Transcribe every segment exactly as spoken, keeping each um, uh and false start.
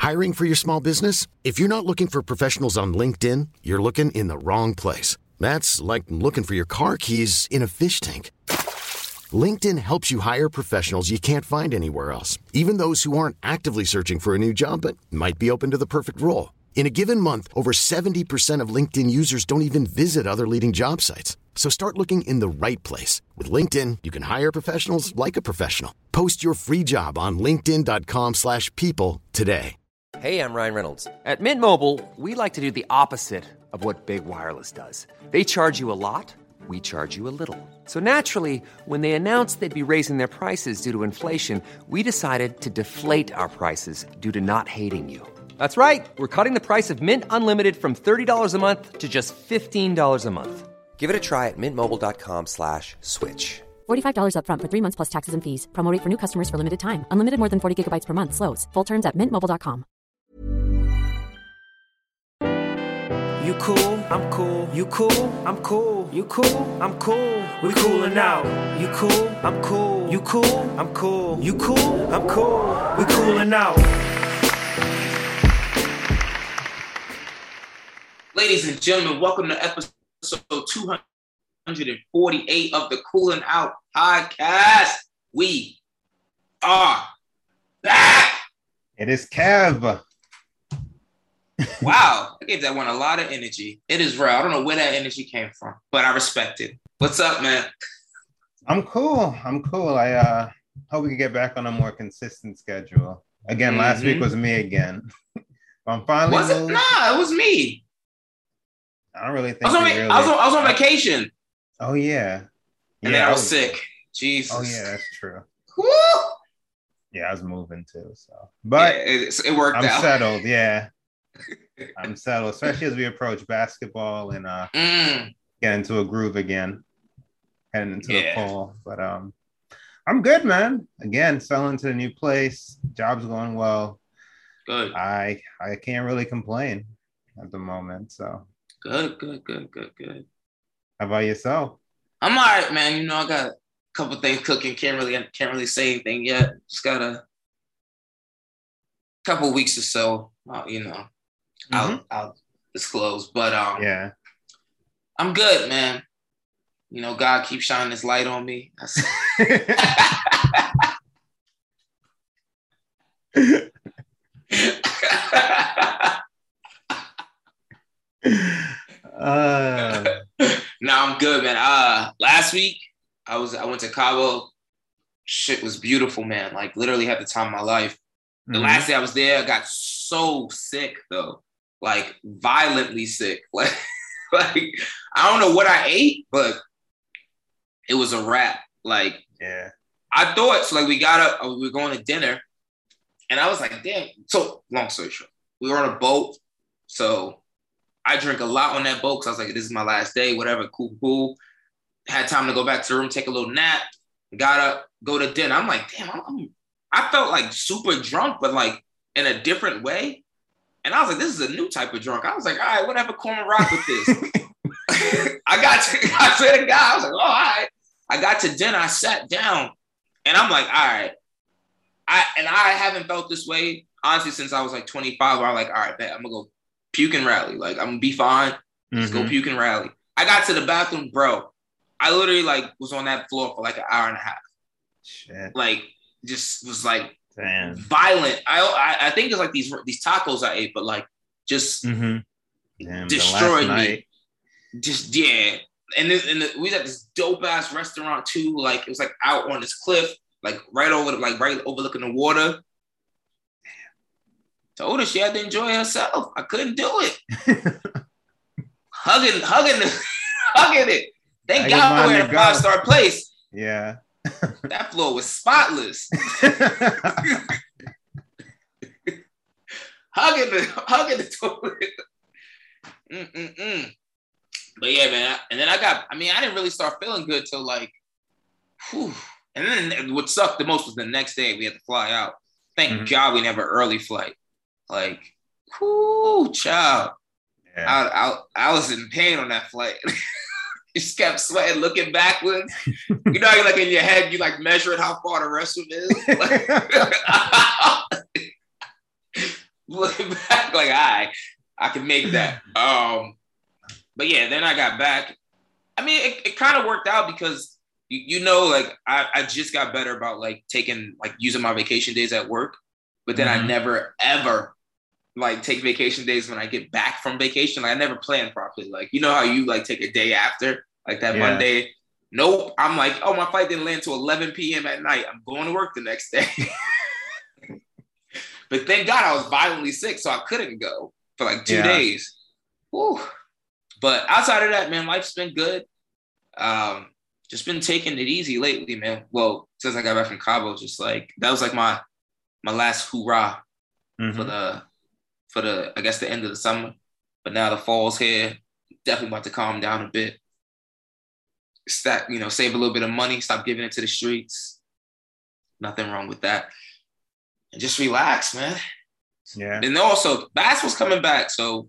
Hiring for your small business? If you're not looking for professionals on LinkedIn, you're looking in the wrong place. That's like looking for your car keys in a fish tank. LinkedIn helps you hire professionals you can't find anywhere else, even those who aren't actively searching for a new job but might be open to the perfect role. In a given month, over seventy percent of LinkedIn users don't even visit other leading job sites. So start looking in the right place. With LinkedIn, you can hire professionals like a professional. Post your free job on linkedin dot com slash people today. Hey, I'm Ryan Reynolds. At Mint Mobile, we like to do the opposite of what Big Wireless does. They charge you a lot, we charge you a little. So naturally, when they announced they'd be raising their prices due to inflation, we decided to deflate our prices due to not hating you. That's right. We're cutting the price of Mint Unlimited from thirty dollars a month to just fifteen dollars a month. Give it a try at mintmobile.com slash switch. forty-five dollars up front for three months plus taxes and fees. Promo rate for new customers for limited time. Unlimited more than forty gigabytes per month. Slows full terms at mint mobile dot com. You cool, I'm cool. You cool, I'm cool. You cool, I'm cool. We coolin' out. You cool, I'm cool. You cool, I'm cool. You cool, I'm cool. We coolin' out. Ladies and gentlemen, welcome to episode two hundred forty-eight of the Coolin' Out podcast. We are back. It is Kev. Wow, I gave that one a lot of energy. It is real. I don't know where that energy came from, but I respect it. What's up, man? I'm cool. I'm cool. I uh, hope we can get back on a more consistent schedule. Again, mm-hmm. Last week was me again. I'm finally. Was it? Nah, it was me. I don't really think I was on, really... I was on, I was on vacation. Oh yeah, and yeah, then I was, was sick. Jesus. Oh yeah, that's true. Woo! Yeah, I was moving too. So, but yeah, it, it worked I'm out. I'm settled. Yeah, I'm settled, especially as we approach basketball and uh, mm. get into a groove again, heading into yeah. the fall. But um, I'm good, man. Again, selling to the new place. Job's going well. Good. I I can't really complain at the moment. So. Good, good, good, good, good. How about yourself? I'm all right, man. You know, I got a couple things cooking. Can't really, can't really say anything yet. Just got a couple weeks or so. Uh, you know, mm-hmm. I'll, I'll disclose. But um, yeah, I'm good, man. You know, God keeps shining His light on me. uh, no, I'm good, man. Uh, last week I was I went to Cabo. Shit was beautiful, man. Like literally had the time of my life. The mm-hmm. last day I was there, I got so sick though, like violently sick. Like, like I don't know what I ate, but it was a wrap. Like, yeah, I thought so. Like we got up, we were going to dinner, and I was like, damn. So long story short, we were on a boat, so. I drink a lot on that boat because I was like, this is my last day, whatever, cool, cool. Had time to go back to the room, take a little nap, got up, go to dinner. I'm like, damn, I'm, I'm, I felt like super drunk, but like in a different way. And I was like, this is a new type of drunk. I was like, all right, whatever, cool and rock with this. I got to, I said to the guy, I was like, oh, all right. I got to dinner, I sat down, and I'm like, all right. I And I haven't felt this way, honestly, since I was like twenty-five, where I'm like, all right, bet, I'm going to go puke and rally. Like, I'm gonna be fine. Just mm-hmm. go puke and rally. I got to the bathroom, bro. I literally like was on that floor for like an hour and a half. Shit. Like, just was like Damn. violent. I, I I think it's like these these tacos I ate, but like just mm-hmm. Damn, destroyed me. Just yeah. And then and the, we was at this dope ass restaurant too. Like it was like out on this cliff, like right over the, like right overlooking the water. Told her she had to enjoy herself. I couldn't do it. hugging, hugging, the, hugging it. Thank I God we're in a five star place. Yeah, that floor was spotless. hugging the, hugging the toilet. Mm-mm-mm. But yeah, man. And then I got. I mean, I didn't really start feeling good till like, whew. And then what sucked the most was the next day we had to fly out. Thank mm-hmm. God we never early flight. Like, whoo, child. Yeah. I, I, I was in pain on that flight. Just kept sweating, looking backwards. You know, like in your head, you like measuring how far the restroom is. Like, looking back, like, I, I can make that. Um, but yeah, then I got back. I mean, it, it kind of worked out because you, you know, like I, I just got better about like taking like using my vacation days at work, but then mm-hmm. I never ever like take vacation days when I get back from vacation. Like I never plan properly. Like you know how you like take a day after, like that yeah. Monday. Nope. I'm like, oh, my flight didn't land till eleven p.m. at night. I'm going to work the next day. But thank God I was violently sick, so I couldn't go for like two yeah. days. Whew. But outside of that, man, life's been good. Um, just been taking it easy lately, man. Well, since I got back from Cabo, just like that was like my my last hoorah mm-hmm. for the for the I guess the end of the summer. But now the fall's here. Definitely about to calm down a bit. Stack, you know, save a little bit of money, stop giving it to the streets. Nothing wrong with that. And just relax, man. Yeah. And also, basketball's coming back, so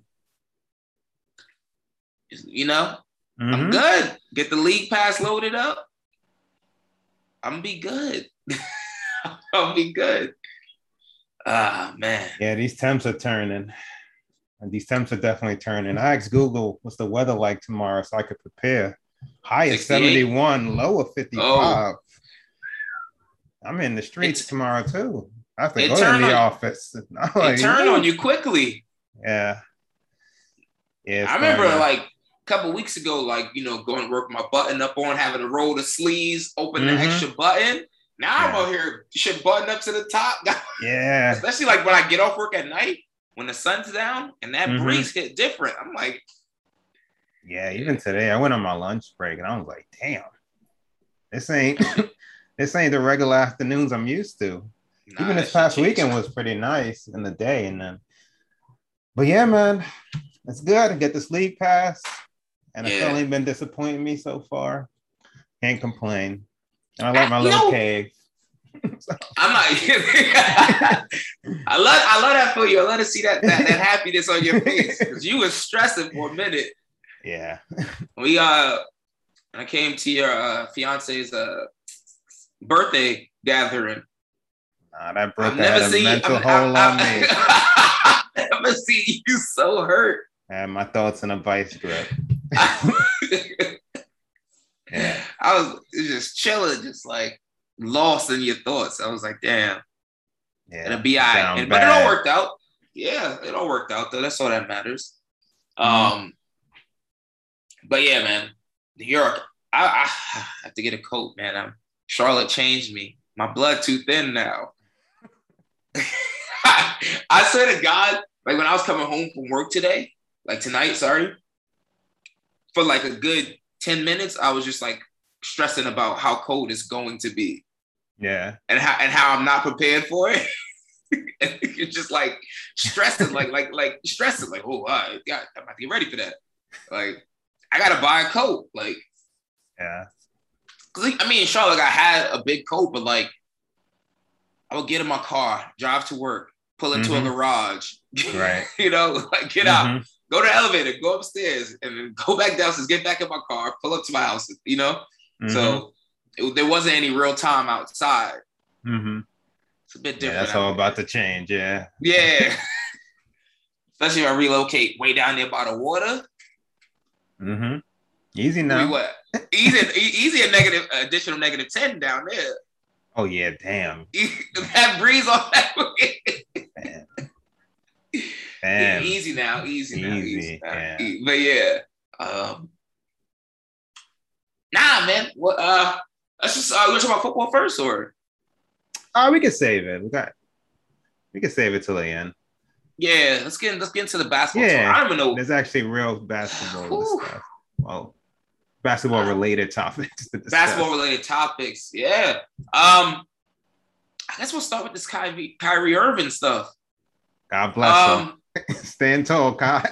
you know, mm-hmm. I'm good. Get the league pass loaded up. I'm gonna be good. I'll be good. Ah, man. Yeah, these temps are turning. And these temps are definitely turning. I asked Google, what's the weather like tomorrow so I could prepare. High is seventy-one, low of fifty-five. Oh. I'm in the streets it's, tomorrow, too. I have to go to the on, office. It like, turned on you quickly. Yeah. Yeah. I remember, funny. like, couple weeks ago, like, you know, going to work with my button up on, having to roll the sleeves, open mm-hmm. the extra button. Now yeah. I'm out here, should button up to the top. Yeah. Especially like when I get off work at night, when the sun's down and that mm-hmm. breeze hit different. I'm like, yeah, even today, I went on my lunch break and I was like, damn, this ain't this ain't the regular afternoons I'm used to. Nah, even this past weekend was pretty nice in the day. And then, but yeah, man, it's good to get this league pass. And yeah. it's only been disappointing me so far. Can't complain. And I like my little no. cave. So. I'm not. I love. I love that for you. I love to see that that, that happiness on your face because you was stressing for a minute. Yeah. We uh, I came to your uh, fiance's uh birthday gathering. Nah, that birthday had a mental I'm, hold I'm, on I'm, me. I've never seen you so hurt. I had my thoughts in a vice grip. Yeah. I was just chilling, just like lost in your thoughts. I was like, damn, yeah, it'll be all right. But it all worked out. Yeah, it all worked out though. That's all that matters. Mm-hmm. Um, but yeah, man, New York, I, I have to get a coat, man. I'm, Charlotte changed me. My blood too thin now. I, I swear to God, like when I was coming home from work today, like tonight, sorry, for like a good ten minutes, I was just like stressing about how cold it's going to be. Yeah. And how and how I'm not prepared for it. And you're just like stressing, like, like, like stressing, like, oh, I got I'm about to get ready for that. Like, I gotta buy a coat. Like, yeah. Cause I mean, in Charlotte, I had a big coat, but like I would get in my car, drive to work, pull into mm-hmm. a garage, right? You know, like get mm-hmm. out. Go to the elevator, go upstairs, and then go back downstairs, get back in my car, pull up to my house, you know? Mm-hmm. So it, there wasn't any real time outside. Mm-hmm. It's a bit different. Yeah, that's all about to change, yeah. Yeah. Especially if I relocate way down there by the water. Mm-hmm. Easy now. We what? Easy, easy a negative, additional negative ten down there. Oh, yeah, damn. That breeze on that. Man. Yeah, easy now, easy now, easy. easy now. Yeah. Easy. But yeah, um, nah, man. What? Uh, let's just uh, let's talk about football first, or oh, we can save it. We got, we can save it till the end. Yeah, let's get let's get into the basketball. Yeah, tour. I don't even know. There's actually real basketball stuff. Well, basketball related topics. Basketball related topics. Yeah. Um, I guess we'll start with this Kyrie Kyrie Irving stuff. God bless um, him. Stand tall, Kai.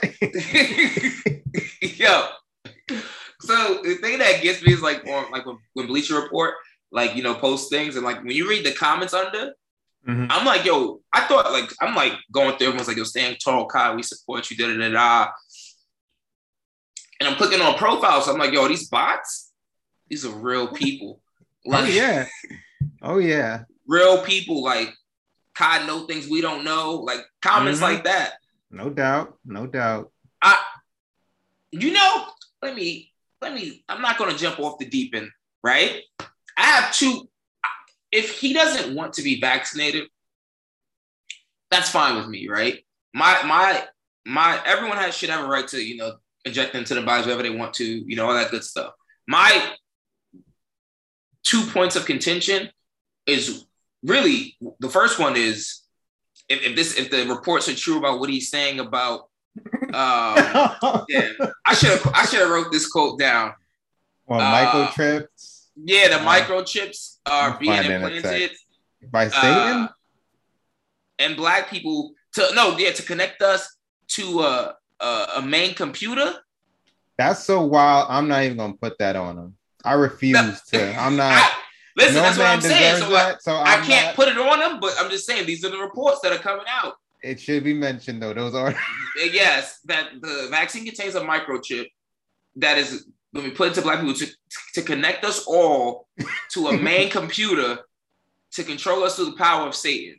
Yo. So the thing that gets me is like on like when, when Bleacher Report like you know post things and like when you read the comments under, mm-hmm. I'm like, yo, I thought like I'm like going through everyone's like, yo, stand tall, Kai, we support you, da da da da. And I'm clicking on profiles, so I'm like, yo, these bots, these are real people. Like, oh yeah, oh yeah, real people like. Kai know things we don't know, like comments mm-hmm. like that. No doubt, no doubt. I, you know, let me, let me. I'm not going to jump off the deep end, right? I have two. If he doesn't want to be vaccinated, that's fine with me, right? My, my, my. Everyone has should have a right to, you know, inject into the bodies wherever they want to, you know, all that good stuff. My two points of contention is really the first one is if, if this if the reports are true about what he's saying about um yeah, I should have I should have wrote this quote down. Well, uh, microchips. Yeah, the uh, microchips are being implanted by Satan uh, and black people to no yeah to connect us to a a, a main computer. That's so wild. I'm not even gonna put that on him. I refuse no, to. I'm not. I, listen, no that's what I'm saying. So, that, so I can't not, put it on them, but I'm just saying these are the reports that are coming out. It should be mentioned though. Those are yes, that the vaccine contains a microchip that is going to be put into black people to, to connect us all to a main computer to control us through the power of Satan.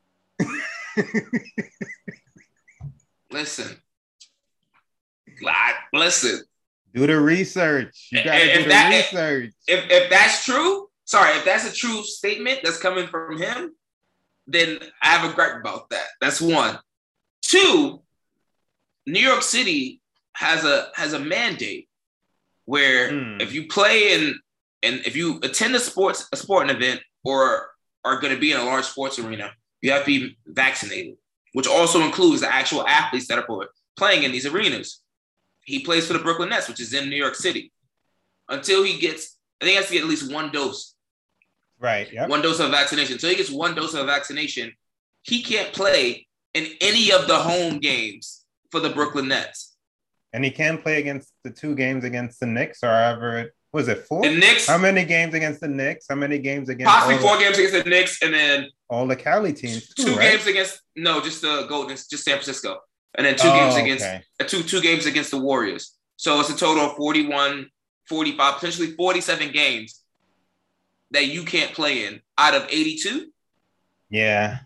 Listen, I, listen. Do the research. You gotta if do the that, research. If, if that's true, sorry, if that's a true statement that's coming from him, then I have a gripe about that. That's one. Two, New York City has a has a mandate where mm. if you play in and if you attend a sports a sporting event or are going to be in a large sports arena, you have to be vaccinated, which also includes the actual athletes that are playing in these arenas. He plays for the Brooklyn Nets, which is in New York City. Until he gets, I think he has to get at least one dose. Right. Yep. One dose of vaccination. Until he gets one dose of vaccination, he can't play in any of the home games for the Brooklyn Nets. And he can play against the two games against the Knicks, or however it was it four? The Knicks. How many games against the Knicks? How many games against possibly four the, games against the Knicks, and then all the Cali teams. Too, two right? games against no, just the Golden, just San Francisco. And then two oh, games against okay. uh, two two games against the Warriors. So it's a total of forty-one, forty-five, potentially forty-seven games that you can't play in out of eighty-two. Yeah.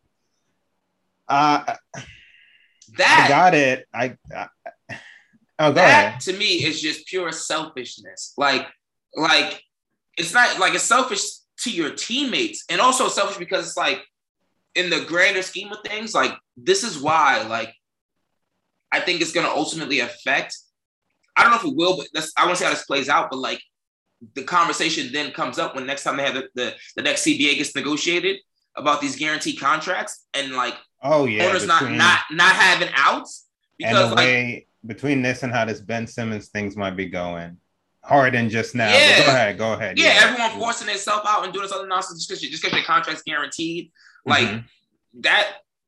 Uh that I got it. I, I oh go that ahead. To me is just pure selfishness. Like, like it's not like it's selfish to your teammates, and also selfish because it's like in the grander scheme of things, like this is why, like. I think it's going to ultimately affect, I don't know if it will, but that's, I want to see how this plays out, but like the conversation then comes up when next time they have the, the, the next C B A gets negotiated about these guaranteed contracts and like oh yeah, owners between, not, not, not having outs. Because and the like, way between this and how this Ben Simmons things might be going. Harden just now. Yeah. Go ahead, go ahead. Yeah, yeah. Everyone forcing themselves out and doing this other nonsense just because just their contract's guaranteed. Like mm-hmm. that.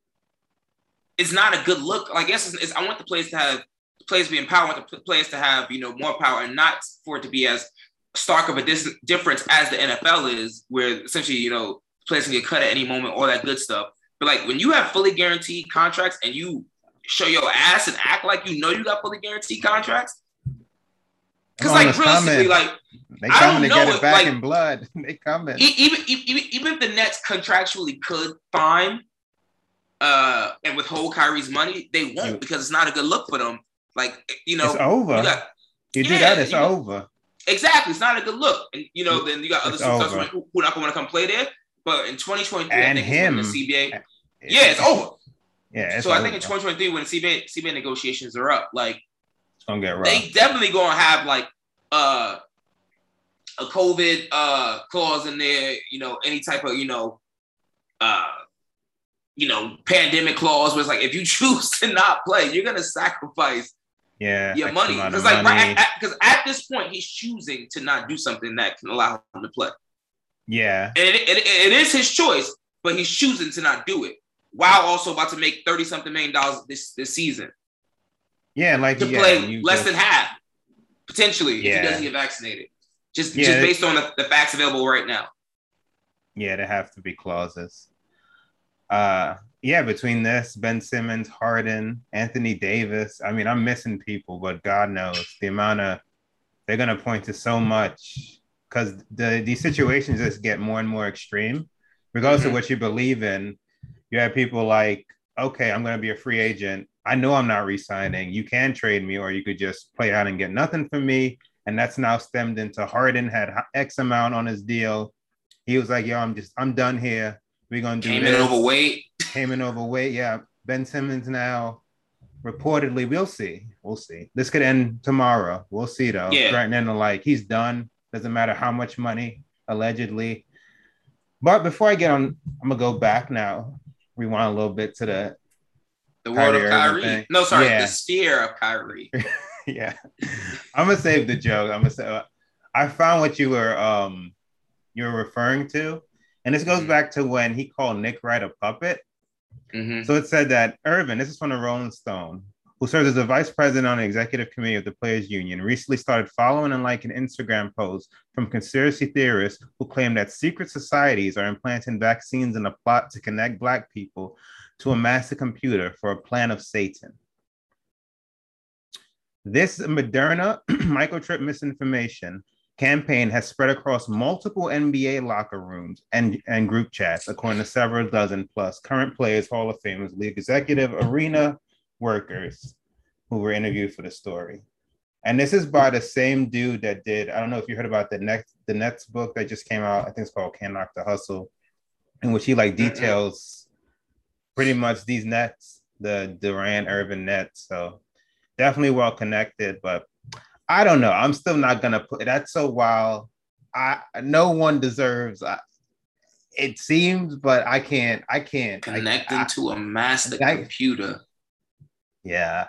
It's not a good look. Like, yes, it's, it's, I want the players to have players be empowered. I want the players to have, you know, more power and not for it to be as stark of a dis- difference as the N F L is, where essentially, you know, players can get cut at any moment, all that good stuff. But like when you have fully guaranteed contracts and you show your ass and act like you know you got fully guaranteed contracts, because like realistically, like they coming to get it back like, in blood. They coming. Even, even even if the Nets contractually could fine. Uh, and withhold Kyrie's money, they won't because it's not a good look for them. Like, you know, it's over. You, got, you yeah, do that, it's over. Know, exactly, it's not a good look. And you know, then you got other superstars who, who are not going to come play there. But in twenty twenty-three, and I think him, the C B A, it's, yeah, it's over. Yeah, it's so over. I think in twenty twenty-three, when the C B A C B A negotiations are up, like it's gonna get rough. They definitely gonna have like uh, a COVID uh clause in there. You know, any type of you know, uh. you know, pandemic clause was like, if you choose to not play, you're going to sacrifice yeah, your money. Because like, right, at, at this point, he's choosing to not do something that can allow him to play. Yeah. And it, it, it is his choice, but he's choosing to not do it while also about to make thirty-something million dollars this, this season. Yeah, like to yeah, play less just, than half, potentially, yeah. if he doesn't get vaccinated. Just, yeah, just based on the, the facts available right now. Yeah, there have to be clauses. Uh, yeah, between this, Ben Simmons, Harden, Anthony Davis. I mean, I'm missing people, but God knows the amount of they're gonna point to so much because the these situations just get more and more extreme, regardless mm-hmm. of what you believe in. You had people like, okay, I'm going to be a free agent. I know I'm not re-signing. You can trade me, or you could just play out and get nothing from me. And that's now stemmed into Harden had X amount on his deal. He was like, yo, I'm just, I'm done here. We're going to do Came this. in overweight. Came in overweight. Yeah. Ben Simmons now, reportedly, we'll see. We'll see. This could end tomorrow. We'll see, though. Yeah. Threatening to, like, he's done. Doesn't matter how much money, allegedly. But before I get on, I'm going to go back now. Rewind a little bit to the The world of Kyrie. Thing. No, sorry, yeah. the sphere of Kyrie. yeah. I'm going to save the joke. I'm going to say, I found what you were, um, you were referring to. And this goes mm-hmm. back to when he called Nick Wright a puppet. Mm-hmm. So it said that Irvin, this is from the Rolling Stone, who serves as the vice president on the executive committee of the Players Union, recently started following and liking Instagram posts from conspiracy theorists who claim that secret societies are implanting vaccines in a plot to connect Black people to a master computer for a plan of Satan. This Moderna microchip misinformation campaign has spread across multiple N B A locker rooms and, and group chats, according to several dozen plus current players, Hall of Famers, league executive, arena workers who were interviewed for the story. And this is by the same dude that did, I don't know if you heard about the Nets, the Nets book that just came out. I think it's called Can't Knock the Hustle, in which he like details pretty much these Nets, the Durant, Irvin Nets. So definitely well connected, but I don't know. I'm still not gonna put that's so wild. I no one deserves. I, it seems, but I can't. I can't connecting I, to a master I, computer. Yeah.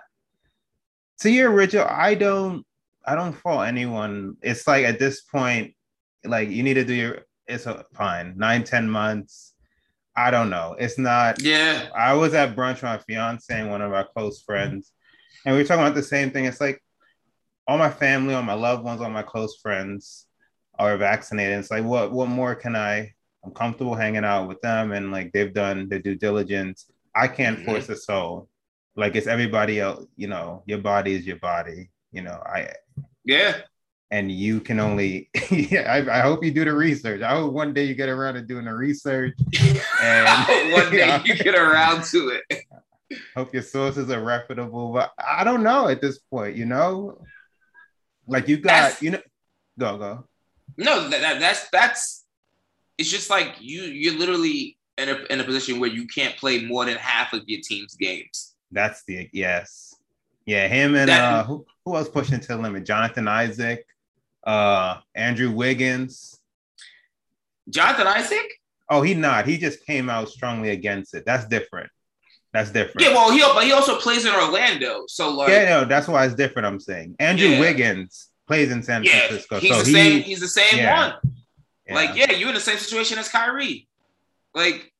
To your Richard, I don't. I don't fault anyone. It's like at this point, like you need to do your. It's a, fine. Nine, ten months. I don't know. It's not. Yeah. I was at brunch with my fiance and one of our close friends, and we were talking about the same thing. It's like, all my family, all my loved ones, all my close friends are vaccinated. It's like, what, what more can I? I'm comfortable hanging out with them, and like they've done their due diligence. I can't mm-hmm. force a soul. Like it's everybody else. You know, your body is your body. You know, I. Yeah. And you can only. yeah, I, I hope you do the research. I hope one day you get around to doing the research. And I hope one day you, know, you get around to it. Hope your sources are reputable, but I don't know at this point. You know. Like you got, that's, you know, go go. No, that, that that's that's. It's just like you you're literally in a in a position where you can't play more than half of your team's games. That's the yes, yeah. Him and that, uh, who who else pushing to the limit? Jonathan Isaac, uh, Andrew Wiggins. Jonathan Isaac? Oh, he not. He just came out strongly against it. That's different. That's different. Yeah, well, he but he also plays in Orlando, so like yeah, no, that's why it's different. I'm saying Andrew yeah. Wiggins plays in San yeah, Francisco, he's so the he, same. He's the same yeah. one. Yeah. Like, yeah, you're in the same situation as Kyrie. Like,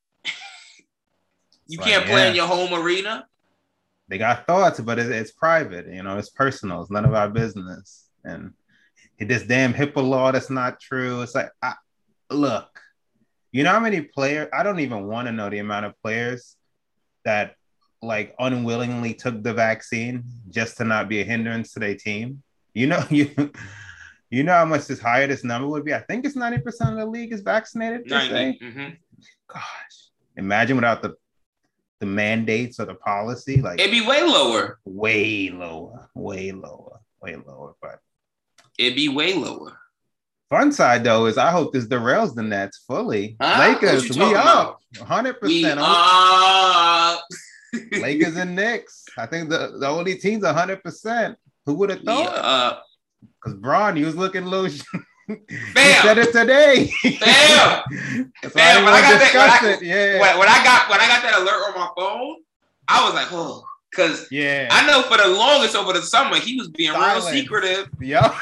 you like, can't play yeah. in your home arena. They got thoughts, but it's, it's private. You know, it's personal. It's none of our business. And this damn HIPAA law that's not true. It's like, I, look, you know how many players? I don't even want to know the amount of players that like unwillingly took the vaccine just to not be a hindrance to their team. You know, you you know how much this higher this number would be? I think it's ninety percent of the league is vaccinated. ninety Mm-hmm. Gosh, imagine without the the mandates or the policy, like it'd be way lower. Way lower. Way lower. Way lower. But it'd be way lower. Fun side though is I hope this derails the Nets fully. Huh? Lakers, we up one hundred percent. We up. Lakers and Knicks. I think the, the only team's one hundred percent. Who would have thought? Because uh, Bron, he was looking loose. He said it today. Bam. That's Bam. why when, I got that, when, I, it. Yeah. When, when I got when I got that alert on my phone, I was like, oh, because yeah. I know for the longest over the summer he was being Silence. real secretive. Yeah.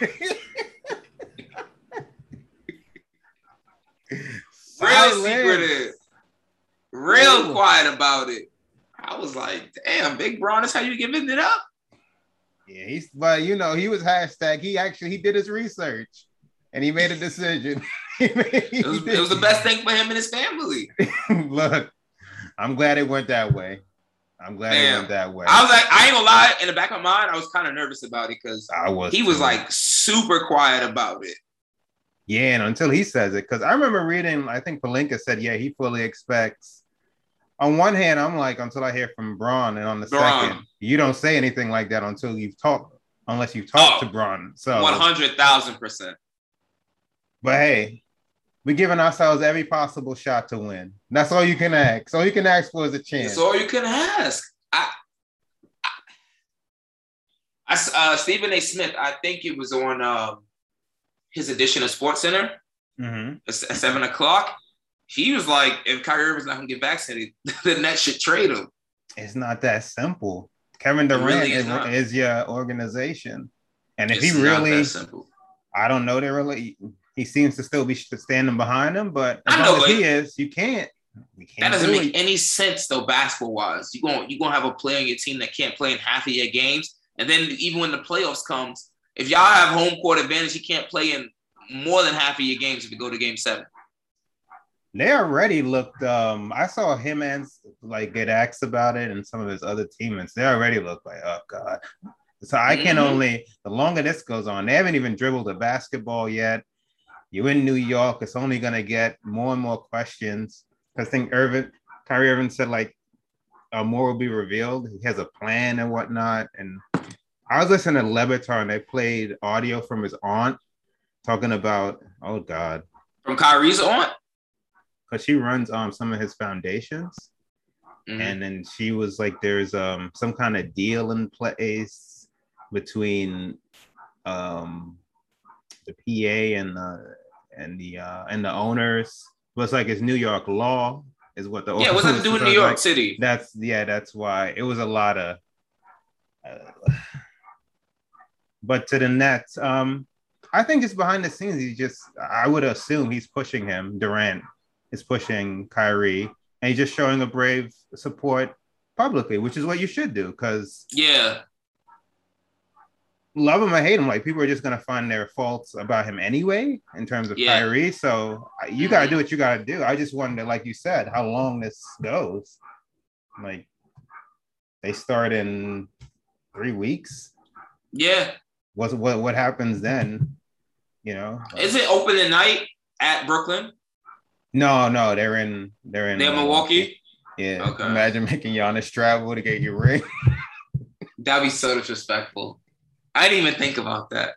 real secretive. Real Ooh. quiet about it. I was like, damn, Big Bron, that's how you giving it up? Yeah, he's but you know, he was hashtag. He actually he did his research and he made a decision. he made, it, was, it was the best thing for him and his family. Look, I'm glad it went that way. I'm glad Damn. it went that way. I was like, I ain't gonna lie, in the back of my mind, I was kind of nervous about it because I was he was too. like super quiet about it. Yeah, and until he says it, because I remember reading, I think Pelinka said, yeah, he fully expects on one hand, I'm like, until I hear from Braun, and on the Braun. second, you don't say anything like that until you've talked, unless you've talked oh, to Braun. So one hundred thousand percent. But hey, we're giving ourselves every possible shot to win. That's all you can ask. All you can ask for is a chance. That's all you can ask. I, I, I uh, Stephen A. Smith, I think it was on uh, his edition of SportsCenter mm-hmm. at seven o'clock. He was like, if Kyrie Irving's not going to get vaccinated, the Nets should trade him. It's not that simple. Kevin Durant really is, is, is your organization. And if it's he really, I don't know, they really, he seems to still be standing behind him, but as I know, long as he is, you can't. We can't that doesn't do make it. any sense, though, basketball-wise. You're going you gonna have a player on your team that can't play in half of your games. And then even when the playoffs comes, if y'all have home court advantage, he can't play in more than half of your games if you go to game seven. They already looked, um, I saw him and like get asked about it and some of his other teammates. They already look like, oh, God. So I can mm-hmm. only, the longer this goes on, they haven't even dribbled a basketball yet. You're in New York. It's only going to get more and more questions. I think Irvin, Kyrie Irving said like uh, more will be revealed. He has a plan and whatnot. And I was listening to Le Batard and they played audio from his aunt talking about, oh God. From Kyrie's aunt? Because she runs um some of his foundations. Mm-hmm. And then she was like, there's um some kind of deal in place between um the P A and the and the uh and the owners. But it's like it's New York law is what the yeah. What's that to do with New York like, City? That's yeah. That's why it was a lot of. Uh, but to the Nets, um, I think just behind the scenes, he just I would assume he's pushing him. Durant is pushing Kyrie, and he's just showing a brave support publicly, which is what you should do. Because yeah. Love him or hate him, like people are just gonna find their faults about him anyway in terms of yeah. Kyrie. So you gotta do what you gotta do. I just wonder, like you said, how long this goes. Like they start in three weeks. Yeah. What's what what happens then? You know? Is it open tonight at Brooklyn? No, no, they're in they're in they're Milwaukee. Yeah. Okay. Imagine making Giannis travel to get your ring. That'd be so disrespectful. I didn't even think about that.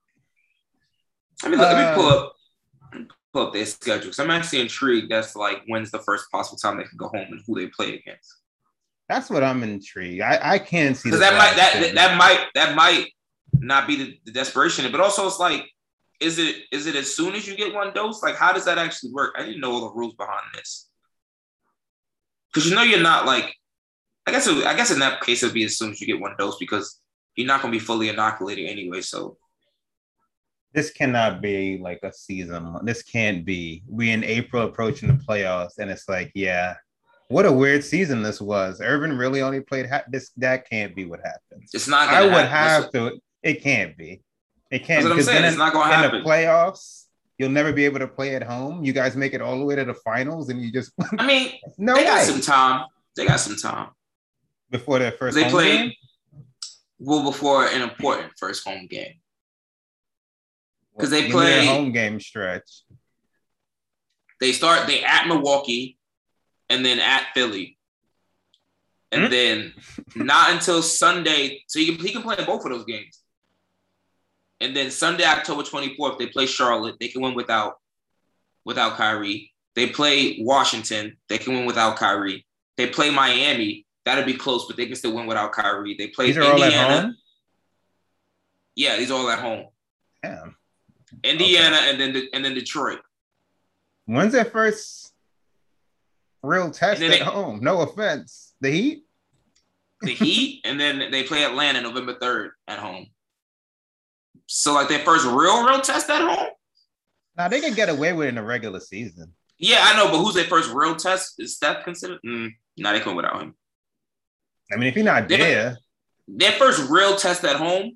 I mean, look, uh, let me pull up, pull up their schedule. So I'm actually intrigued. That's like when's the first possible time they can go home and who they play against. That's what I'm intrigued. I, I can't see because that might that, that that might that might not be the, the desperation, but also it's like, is it is it as soon as you get one dose? Like, how does that actually work? I didn't know all the rules behind this. Because you know you're not like, I guess it, I guess in that case it would be as soon as you get one dose because you're not going to be fully inoculated anyway. So this cannot be like a season. This can't be. We in April approaching the playoffs, and it's like, yeah, what a weird season this was. Irvin really only played ha- this. That can't be what happens. It's not. I would happen. have to. It can't be. It can't. That's what I'm saying. It's in, not going to happen. In the playoffs, you'll never be able to play at home. You guys make it all the way to the finals, and you just. I mean, no they way. got some time. They got some time before their first. They home played. Game? Well, before an important first home game. Because they Give play me their home game stretch. They start they at Milwaukee and then at Philly. And hmm? then not until Sunday. So he can, he can play in both of those games. And then Sunday, October twenty-fourth, they play Charlotte. They can win without without Kyrie. They play Washington. They can win without Kyrie. They play Miami. That'll be close, but they can still win without Kyrie. They play these are Indiana. All at home? Yeah, these are all at home. Damn. Indiana okay. and then and then Detroit. When's their first real test at they, home? No offense. The Heat? The Heat, and then they play Atlanta November third at home. So like their first real, real test at home? Now they can get away with it in the regular season. Yeah, I know, but who's their first real test? Is Steph considered? Mm, no, they can without him. I mean, if you're not their, there. Their first real test at home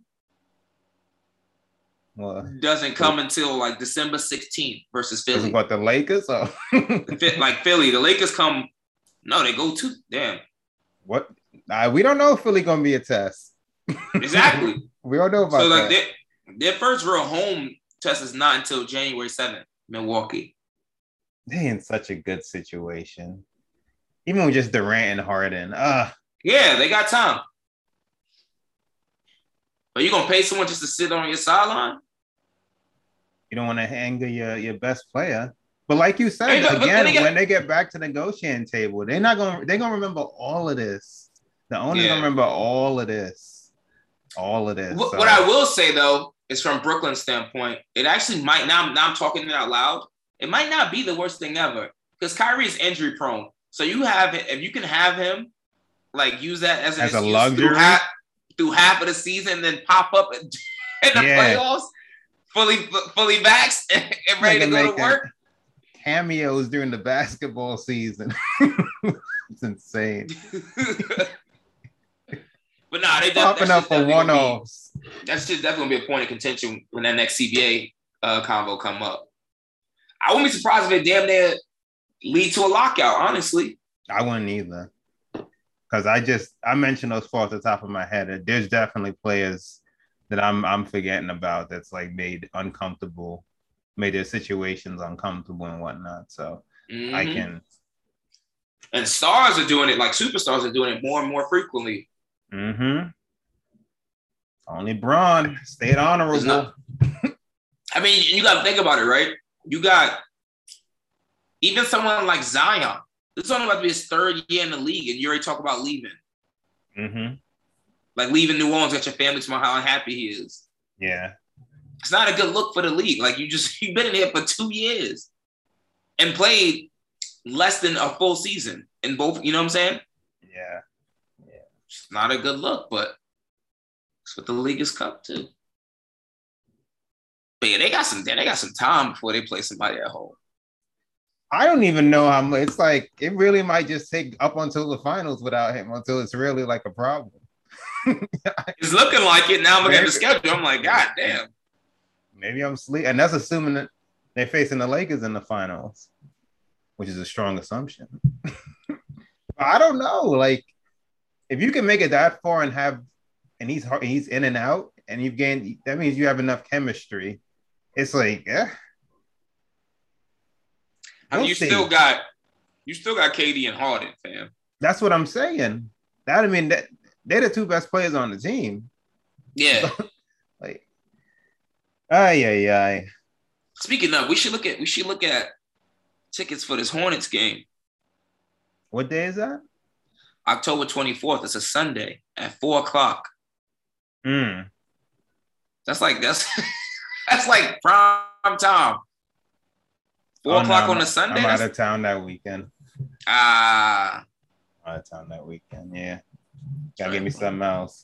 well, doesn't come until like December sixteenth versus Philly. What, the Lakers? Oh. Like Philly. The Lakers come, no, they go to, damn. What? Uh, we don't know if Philly going to be a test. Exactly. We don't know about so, like, that. Their, their first real home test is not until January seventh, Milwaukee. They in such a good situation. Even with just Durant and Harden. Uh, yeah, they got time. But you gonna pay someone just to sit on your sideline? You don't want to anger your, your best player. But like you said, Hey, again, they get, when they get back to the negotiating table, they're not gonna they're gonna remember all of this. The owner's yeah. gonna remember all of this. All of this. What, so. what I will say though is from Brooklyn's standpoint, it actually might now, now I'm talking it out loud. It might not be the worst thing ever because Kyrie is injury prone. So you have it, if you can have him like use that as an as excuse a luxury through half, through half of the season, and then pop up in the yeah. playoffs, fully fully vaxxed and ready to go to work. Cameos during the basketball season. It's insane. But nah, they popping up for one offs. That's just definitely gonna be a point of contention when that next C B A uh, convo come up. I wouldn't be surprised if it damn near lead to a lockout. Honestly, I wouldn't either. Because I just I mentioned those four off the top of my head. There's definitely players that I'm I'm forgetting about that's like made uncomfortable, made their situations uncomfortable and whatnot. So mm-hmm. I can. And stars are doing it like superstars are doing it more and more frequently. Mm-hmm. Only Braun stayed honorable. Not, I mean, you got to think about it, right? You got even someone like Zion. This is only about to be his third year in the league, and you already talk about leaving. Mm-hmm. Like leaving New Orleans, got your family to know how unhappy he is. Yeah. It's not a good look for the league. Like you just, you've been in here for two years and played less than a full season in both, you know what I'm saying? Yeah. Yeah. It's not a good look, but it's what the league is come to. But yeah, they got some, they got some time before they play somebody at home. I don't even know how much. It's like it really might just take up until the finals without him until it's really like a problem. It's looking like it now. I'm looking at the schedule. I'm like, God damn. Maybe I'm sleep, and that's assuming that they're facing the Lakers in the finals, which is a strong assumption. I don't know. Like, if you can make it that far and have, and he's he's in and out, and you've gained, that means you have enough chemistry. It's like, yeah. I mean, we'll you see. still got, you still got K D and Harden, fam. That's what I'm saying. That I mean, that they're the two best players on the team. Yeah. Like, ay ay ay. Speaking of, we should look at we should look at tickets for this Hornets game. What day is that? October twenty-fourth. It's a Sunday at four o'clock. Hmm. That's like that's that's like prime time. Four oh, o'clock no, on a Sunday. I'm out of town that weekend. Ah. Uh, out of town that weekend. Yeah. Gotta give me something else.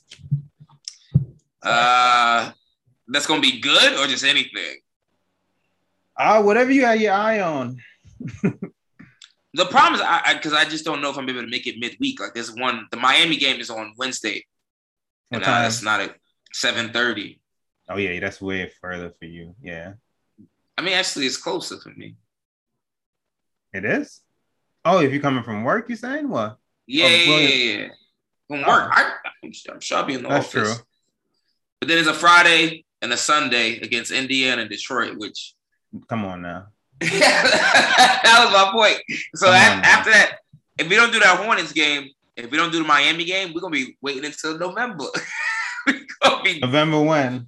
Uh, that's gonna be good or just anything. Ah, uh, whatever you have your eye on. The problem is, I because I, I just don't know if I'm able to make it midweek. Like there's one, the Miami game is on Wednesday, what and time? Uh, that's not at seven thirty. Oh yeah, that's way further for you. Yeah. I mean, actually, it's closer for me. It is. Oh, if you're coming from work, you saying what? Yeah, oh, yeah, yeah, yeah. From work, oh. I, I'm, I'm sure I'll be in the that's office. True. But then it's a Friday and a Sunday against Indiana and Detroit, which. Come on now. That was my point. So after, after that, if we don't do that Hornets game, if we don't do the Miami game, we're gonna be waiting until November. be... November when?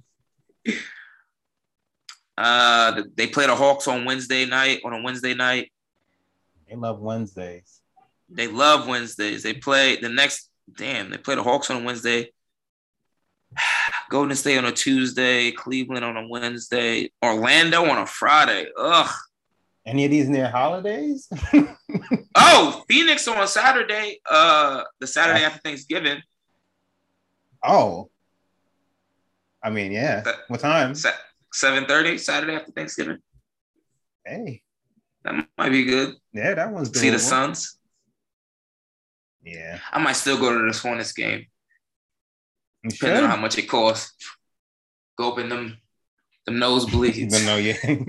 Uh, they play the Hawks on Wednesday night. On a Wednesday night, they love Wednesdays. They love Wednesdays. They play the next. Damn, they play the Hawks on a Wednesday. Golden State on a Tuesday. Cleveland on a Wednesday. Orlando on a Friday. Ugh. Any of these near holidays? Oh, Phoenix on Saturday. Uh, the Saturday after Thanksgiving. Oh. I mean, yeah. That, what time? seven thirty, Saturday after Thanksgiving. Hey. That might be good. Yeah, that one's doable. See the Suns. Yeah. I might still go to this Hornets game. You depending should. On how much it costs. Go up in them, them nosebleeds. But no, yeah.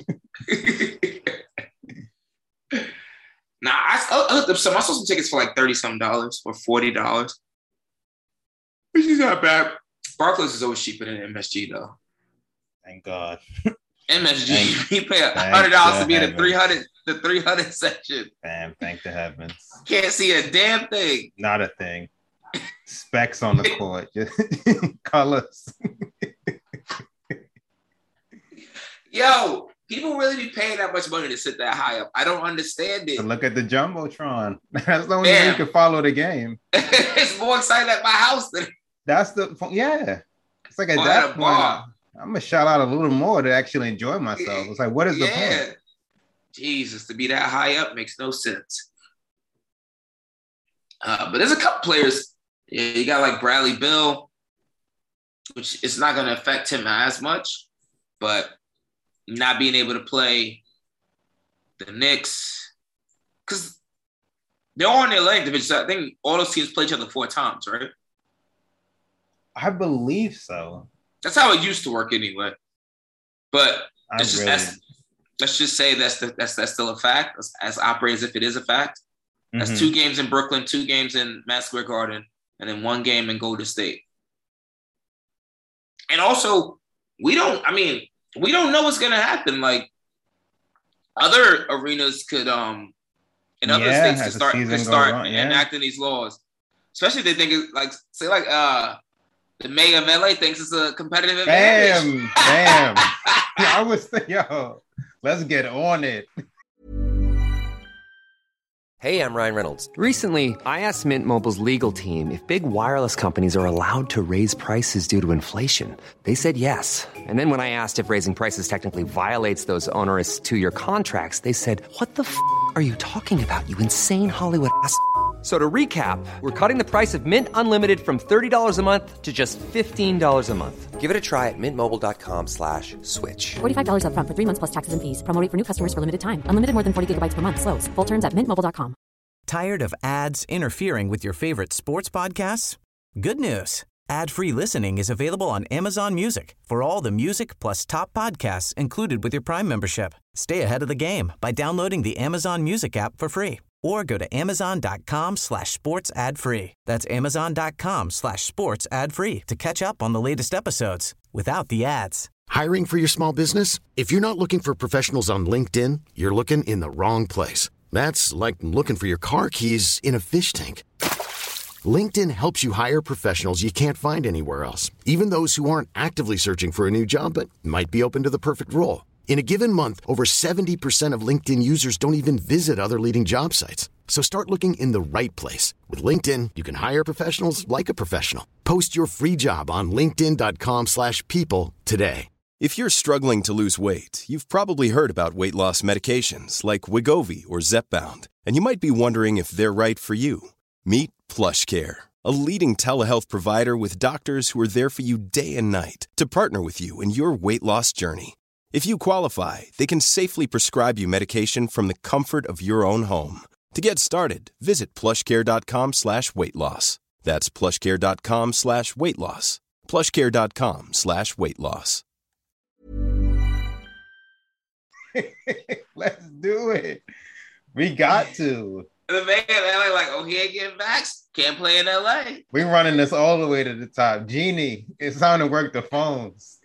Nah, I, I looked up some. I saw some tickets for like thirty some dollars or forty dollars, which is not bad. Barclays is always cheaper than M S G though. Thank God. M S G, you pay a hundred dollars to be in a three hundred the three hundred section. Damn, thank the heavens. Can't see a damn thing. Not a thing. Specs on the court. Just colors. Yo, people really be paying that much money to sit that high up. I don't understand it. Look at the Jumbotron. That's the only Damn. way you can follow the game. It's more exciting at my house than That's the yeah. It's like at Or that at a point, bar. I'm gonna shout out a little more to actually enjoy myself. It's like, what is the yeah. point? Jesus, to be that high up makes no sense. Uh, but there's a couple players. Yeah, you got like Bradley Beal, which is not going to affect him as much, but not being able to play the Knicks because they're all in their length division. So I think all those teams play each other four times, right? I believe so. That's how it used to work anyway. But I let's just, really, that's, let's just say that's the, that's that's still a fact. Let's, as operate as if it is a fact. That's mhm. two games in Brooklyn, two games in Madison Square Garden, and then one game in Golden State. And also, we don't. I mean, we don't know what's gonna happen. Like other arenas could, um, in other Yeah, states, as could the start season could goes start on, yeah. enacting these laws. Especially if they think it's like, say, like uh, the mayor of L A thinks it's a competitive advantage. Damn, damn. I was thinking, yo, let's get on it. Hey, I'm Ryan Reynolds. Recently, I asked Mint Mobile's legal team if big wireless companies are allowed to raise prices due to inflation. They said yes. And then when I asked if raising prices technically violates those onerous two-year contracts, they said, what the f*** are you talking about, you insane Hollywood ass f- So to recap, we're cutting the price of Mint Unlimited from thirty dollars a month to just fifteen dollars a month. Give it a try at mintmobile.com slash switch. forty-five dollars up front for three months plus taxes and fees. Promo rate for new customers for limited time. Unlimited more than forty gigabytes per month. Slows full terms at mint mobile dot com. Tired of ads interfering with your favorite sports podcasts? Good news. Ad-free listening is available on Amazon Music for all the music plus top podcasts included with your Prime membership. Stay ahead of the game by downloading the Amazon Music app for free or go to amazon.com slash sports ad free. That's amazon.com slash sports ad free to catch up on the latest episodes without the ads. Hiring for your small business? If you're not looking for professionals on LinkedIn, you're looking in the wrong place. That's like looking for your car keys in a fish tank. LinkedIn helps you hire professionals you can't find anywhere else, even those who aren't actively searching for a new job but might be open to the perfect role. In a given month, over seventy percent of LinkedIn users don't even visit other leading job sites. So start looking in the right place. With LinkedIn, you can hire professionals like a professional. Post your free job on linkedin.com slash people today. If you're struggling to lose weight, you've probably heard about weight loss medications like Wegovy or Zepbound, and you might be wondering if they're right for you. Meet PlushCare, a leading telehealth provider with doctors who are there for you day and night to partner with you in your weight loss journey. If you qualify, they can safely prescribe you medication from the comfort of your own home. To get started, visit plushcare.com slash weight loss. That's plushcare.com slash weight loss. plushcare.com slash weight loss. Let's do it. We got to. The man in L A like, oh, he ain't getting vaxxed. Can't play in L A. We running this all the way to the top. Jeannie, it's time to work the phones.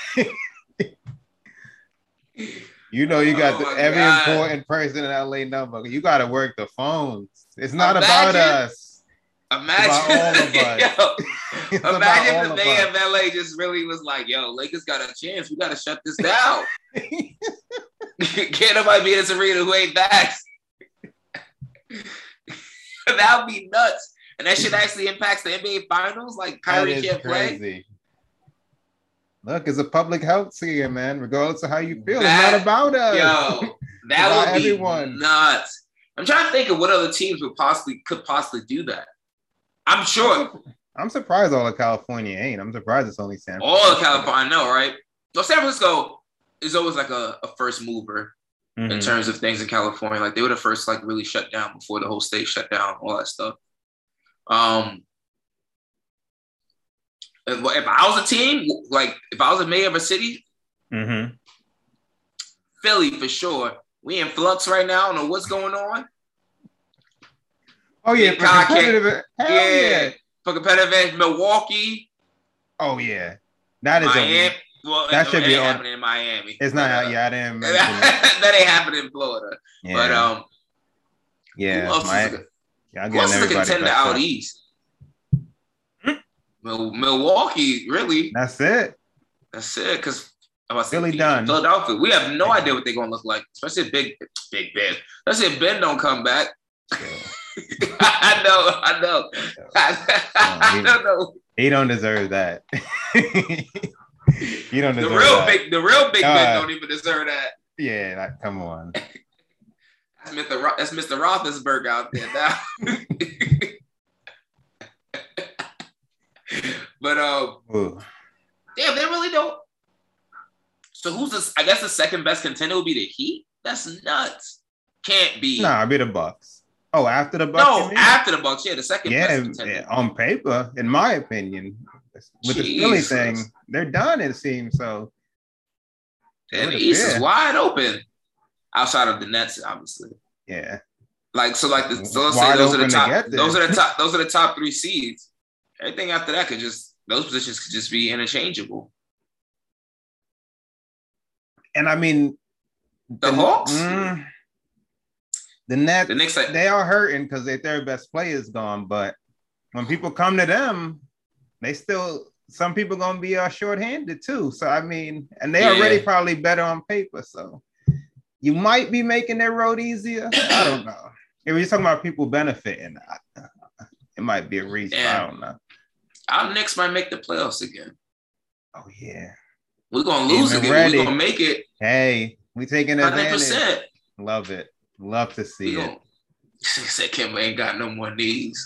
You know you got Oh the, my every God. important person in L A number. You got to work the phones. It's not Imagine- about us. Imagine, It's about all of us. yo, It's about imagine all the of mayor us. of L A just really was like, yo, Lakers got a chance. We got to shut this down. Can't nobody be in this arena who ain't vaxxed. That would be nuts. And that shit actually impacts the N B A Finals. Like, That Kyrie is can't play. crazy. Look, it's a public health here, man. Regardless of how you feel, That- it's not about us. Yo, that About would be everyone. nuts. I'm trying to think of what other teams would possibly could possibly do that. I'm sure I'm surprised all of California ain't. I'm surprised it's only San all of California, I know, right? Well, San Francisco is always like a, a first mover in Mhm. terms of things in California. Like they were the first like really shut down before the whole state shut down, all that stuff. Um, if, if I was a team, like if I was a mayor of a city, Mhm. Philly for sure. We in flux right now. I don't know what's going on. Oh yeah, Big for cock competitive. Hell yeah. yeah. For competitive edge, Milwaukee, Oh yeah. That is Miami, a Well, that it, should it be ain't on, happening in Miami. It's not. But, uh, yeah, I didn't mention it. that ain't happening in Florida. Yeah. But um, yeah, who else my, is a, yeah, who else is a everybody contender best out shot. east? Mil- Milwaukee, really? That's it. That's it. Because I'm about to say Philly done. Philadelphia, we have no idea what they're gonna look like, especially if Big Big Ben. Especially if Ben don't come back. Yeah. I know, I know. I, I don't know. He don't deserve that. He don't The deserve real that. big, the real Big God. Ben don't even deserve that. Yeah, like, come on. That's Mister Ro- that's Mister Roethlisberger out there now. But um, Ooh. damn, they really don't. So who's this? I guess the second best contender would be the Heat. That's nuts. Can't be. Nah, I'll be the Bucks. Oh, after the Bucks? No, after the Bucks. Yeah, the second yeah, best contender. yeah, on paper, in my opinion, with the Philly Jesus. thing, they're done. It seems so. And the What a East fear. is wide open, outside of the Nets, obviously. Yeah, Like so, like the, so let's Wide say those are open the to top. get there. Those are the top. Those are the top three seeds. Everything after that could just those positions could just be interchangeable. and I mean, The Hawks? mm, the Nets, The Knicks, like- they are hurting because their third best player is gone. But when people come to them, they still some people gonna be uh, shorthanded too. So I mean, and they Yeah. already probably better on paper. So you might be making their road easier. I don't know. If you're talking about people benefiting, I, it might be a reach. But I Damn. don't know. Our Knicks might make the playoffs again. Oh yeah. We're gonna lose Even again. ready. We're gonna make it Hey, we taking one hundred advantage. percent. Love it. Love to We see it. gonna said Kemba ain't got no more knees.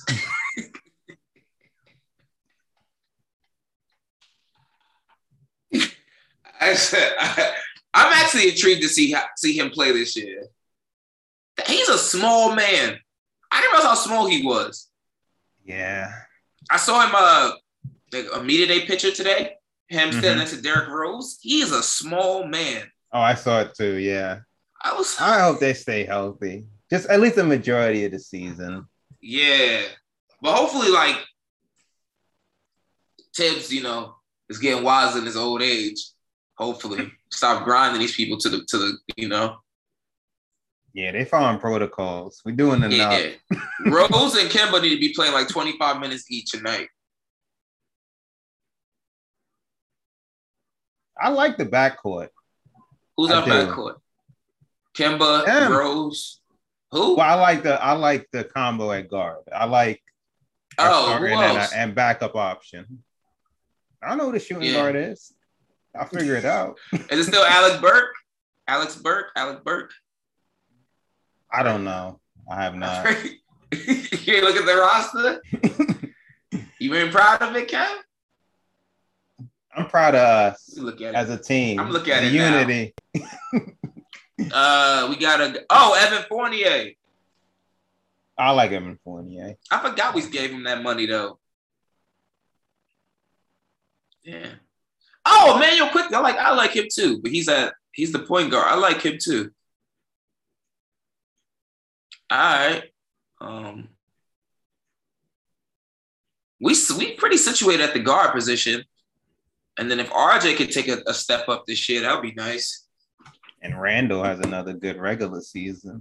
I said, I, I'm actually intrigued to see how, see him play this year. He's a small man. I didn't realize how small he was. Yeah. I saw him uh like a media day picture today. Him Mhm. standing next to Derrick Rose. He is a small man. Oh, I saw it too. Yeah. I was I hope they stay healthy. Just at least the majority of the season. yeah, but hopefully like Tibbs, you know, is getting wiser in his old age. Hopefully, stop grinding these people to the to the you know. Yeah, they following protocols. We're doing enough. Yeah, Rose and Kemba need to be playing like twenty-five minutes each a night. I like the backcourt. Who's I up do. backcourt? Kemba, Them. Rose. Who? Well, I like the I like the combo at guard. I like a Oh, starter who and, else? a, and backup option. I don't know who the shooting Yeah. guard is. I'll figure it out. Is it still Alex Burke? Alex Burke? Alex Burke? I don't know. I have not. You look at the roster. You ain't proud of it, Kev? I'm proud of us You look at as it. a team. I'm looking at the it now. unity. Uh, we got a oh Evan Fournier. I like Evan Fournier. I forgot we gave him that money though. Yeah. Oh, Emmanuel Quick. I like I like him too, but he's a he's the point guard. I like him too. All right. Um, we we pretty situated at the guard position, and then if R J could take a, a step up this year, that would be nice. And Randall has another good regular season.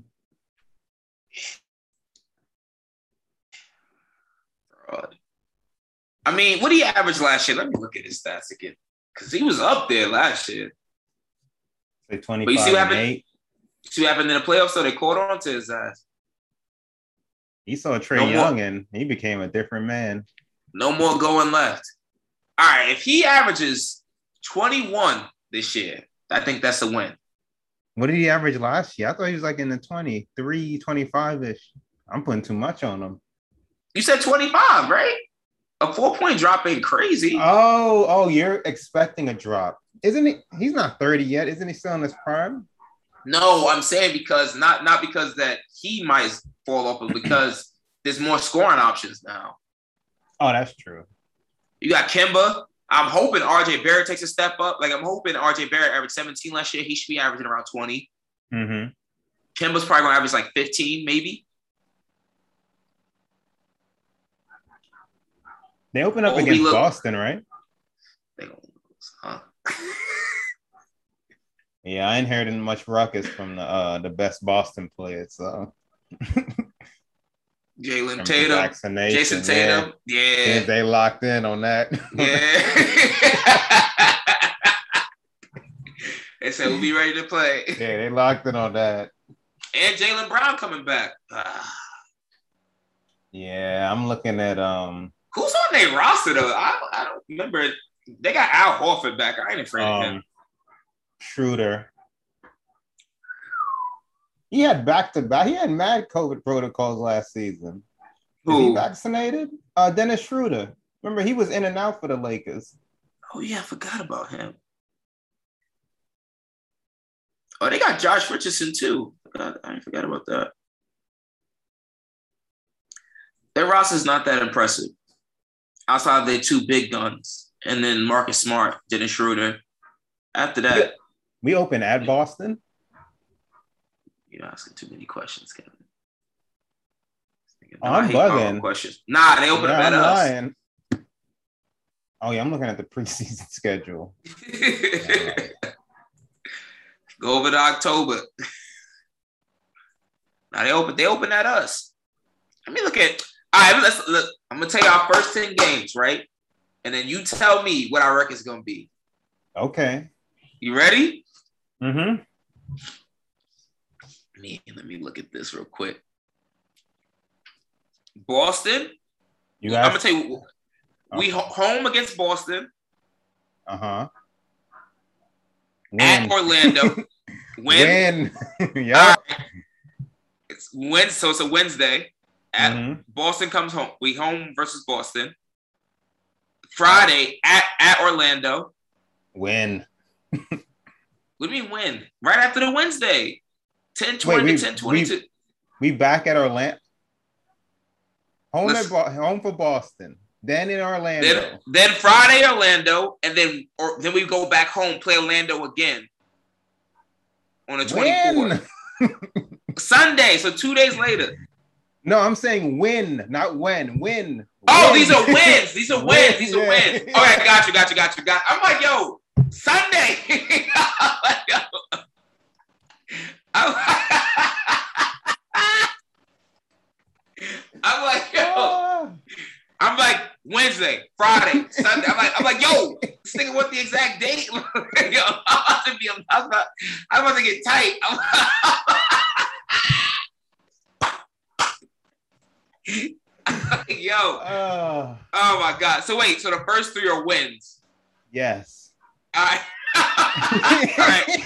I mean, what did he average last year? Let me look at his stats again, because he was up there last year. Say But you see twenty-five what and happened? eight. See what happened in the playoffs? So they caught on to his ass. He saw Trey No more. Young and he became a different man. No more going left. All right, if he averages twenty-one this year, I think that's a win. What did he average last year? I thought he was like in the twenty-three, twenty-five-ish. I'm putting too much on him. You said twenty-five, right? A four-point drop ain't crazy. Oh, oh, you're expecting a drop. Isn't he? He's not thirty yet. Isn't he still in his prime? No, I'm saying because not not because that he might fall off, but because there's more scoring options now. Oh, that's true. You got Kemba. I'm hoping R J Barrett takes a step up. Like I'm hoping R J Barrett averaged seventeen last year. He should be averaging around twenty. Mm-hmm. Kemba's probably gonna average like fifteen, maybe. They open up Obi against look- Boston, right? They gonna lose, huh? Yeah, I ain't heard much ruckus from the uh, the best Boston players. So Jalen Tatum, Jason Tatum, yeah. yeah. They locked in on that. Yeah. They said we'll be ready to play. Yeah, they locked in on that. And Jaylen Brown coming back. Ah. Yeah, I'm looking at um. Who's on their roster though? I, I don't remember. They got Al Horford back. I ain't afraid um, of him. Schroeder. He had back to back. He had mad COVID protocols last season. Who? Is he vaccinated? Uh, Dennis Schroeder. Remember, he was in and out for the Lakers. Oh yeah, I forgot about him. Oh, they got Josh Richardson too. God, I forgot about that. Their roster's not that impressive. Outside of their two big guns, and then Marcus Smart, Dennis Schroeder. After that, we open at Boston. You're asking too many questions, Kevin. Oh, I'm bugging. Questions. Nah, they open yeah, up at I'm us. Lying. Oh yeah, I'm looking at the preseason schedule. Go over to October. Now they open. They open at us. Let me look at. All right, let's look. I'm gonna tell you our first ten games, right? And then you tell me what our record's gonna be. Okay. You ready? Mm-hmm. Let me let me look at this real quick. Boston. You guys, I'm gonna tell you. We ho- home against Boston. Uh huh. At Orlando. Win. Win. Yeah. Right. It's Wednesday, so it's a Wednesday. At mm-hmm. Boston comes home. We home versus Boston. Friday at, at Orlando. Win. What do you mean win? Right after the Wednesday. ten twenty Wait, we, to ten twenty-two. We, we back at Orlando. Home, at Bo- home for Boston. Then in Orlando. Then, then Friday, Orlando. And then or, then we go back home, play Orlando again. On the twenty-fourth. Sunday. So two days later. No, I'm saying win, not when. Win. Oh, win. These are wins. These are wins. Win, These are yeah. wins. All right, got you, got you, got you, got you. I'm like, yo, Sunday. I'm, I'm like, yo. I'm like, Wednesday, Friday, Sunday. I'm like, I'm like, yo, this nigga want the exact date. Yo, I'm about to be, I'm about, I'm about to get tight. I'm, Yo, uh, oh my God. So wait, so the first three are wins. Yes. All right. All right.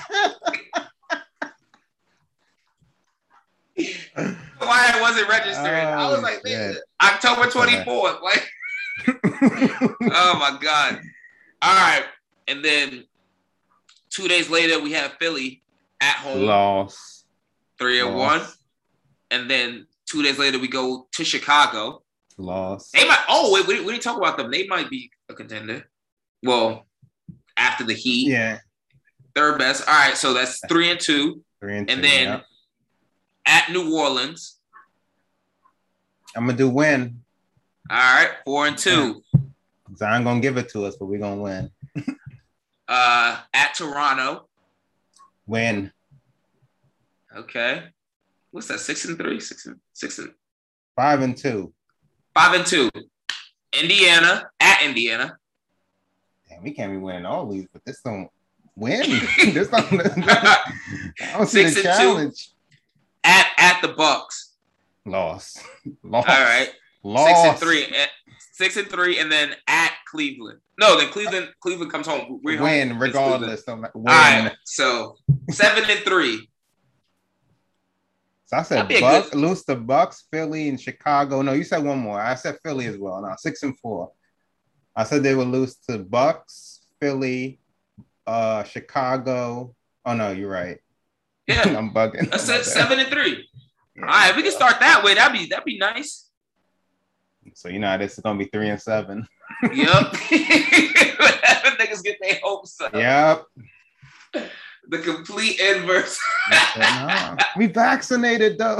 Why I wasn't registering? Oh, I was like, man, October twenty-fourth. Like, oh my God. All right. And then two days later, we have Philly at home. Loss. Three and one. And then two days later, we go to Chicago. Loss. They might. Oh, wait, we, we didn't talk about them. They might be a contender. Well, after the Heat. Yeah. Third best. All right, so that's three and two. Three and, and two. then yeah. At New Orleans. I'm gonna do win. All right, four and two. Zion gonna give it to us, but we're gonna win. uh, at Toronto. Win. Okay. What's that? Six and three? Six and six and five and two. Five and two. Indiana at Indiana. Damn, we can't be winning all these, but this don't win. this don't. I don't see Six the and challenge. Two. At at the Bucks. Loss. Loss. All right. Loss. Six and three. At, six and three, and then at Cleveland. No, then Cleveland. Cleveland comes home. We're win home regardless. Win. All right. So seven and three. So I said Bucks, good... lose the Bucks, Philly, and Chicago. No, you said one more. I said Philly as well. No, six and four. I said they would lose to Bucks, Philly, uh, Chicago. Oh no, you're right. Yeah, I'm bugging. I said seven and three. Yeah. All right, we can start that way. That'd be that'd be nice. So you know this is gonna be three and seven. Yep. Niggas get their hopes up. Yep. The complete inverse. No, we vaccinated though.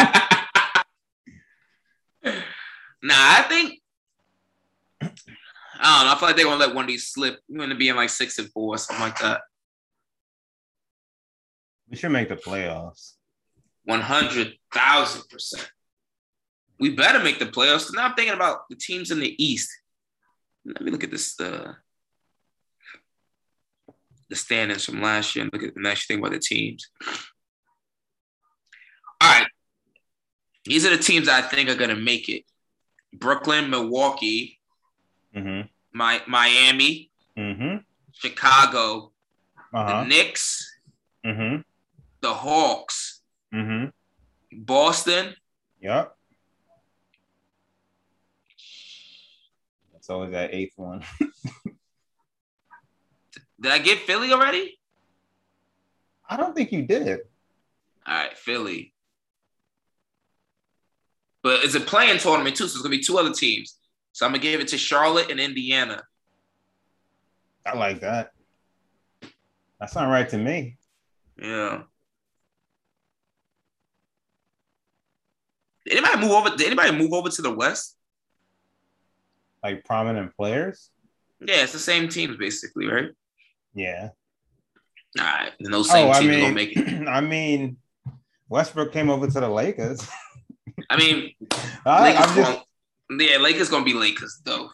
Nah, I think I don't know. I feel like they're gonna let one of these slip. We're gonna be in like six and four, something like that. We should make the playoffs. One hundred thousand percent. We better make the playoffs. Now I'm thinking about the teams in the East. Let me look at this. Uh, the standings from last year and look at the next thing about the teams. All right. These are the teams I think are going to make it. Brooklyn, Milwaukee, mm-hmm. my, Miami, mm-hmm. Chicago, uh-huh. the Knicks, mm-hmm. the Hawks, mm-hmm. Boston. Yep. That's always that eighth one. Did I get Philly already? I don't think you did. All right, Philly. But it's a playing tournament too, so it's gonna be two other teams. So I'm gonna give it to Charlotte and Indiana. I like that. That sounds right to me. Yeah. Did anybody move over? Did anybody move over to the West? Like prominent players? Yeah, it's the same teams basically, right? Yeah. All right, then those same oh, teams I mean, are gonna make it. I mean, Westbrook came over to the Lakers. I mean, I, Lakers I'm just, gonna, yeah, Lakers gonna be Lakers though.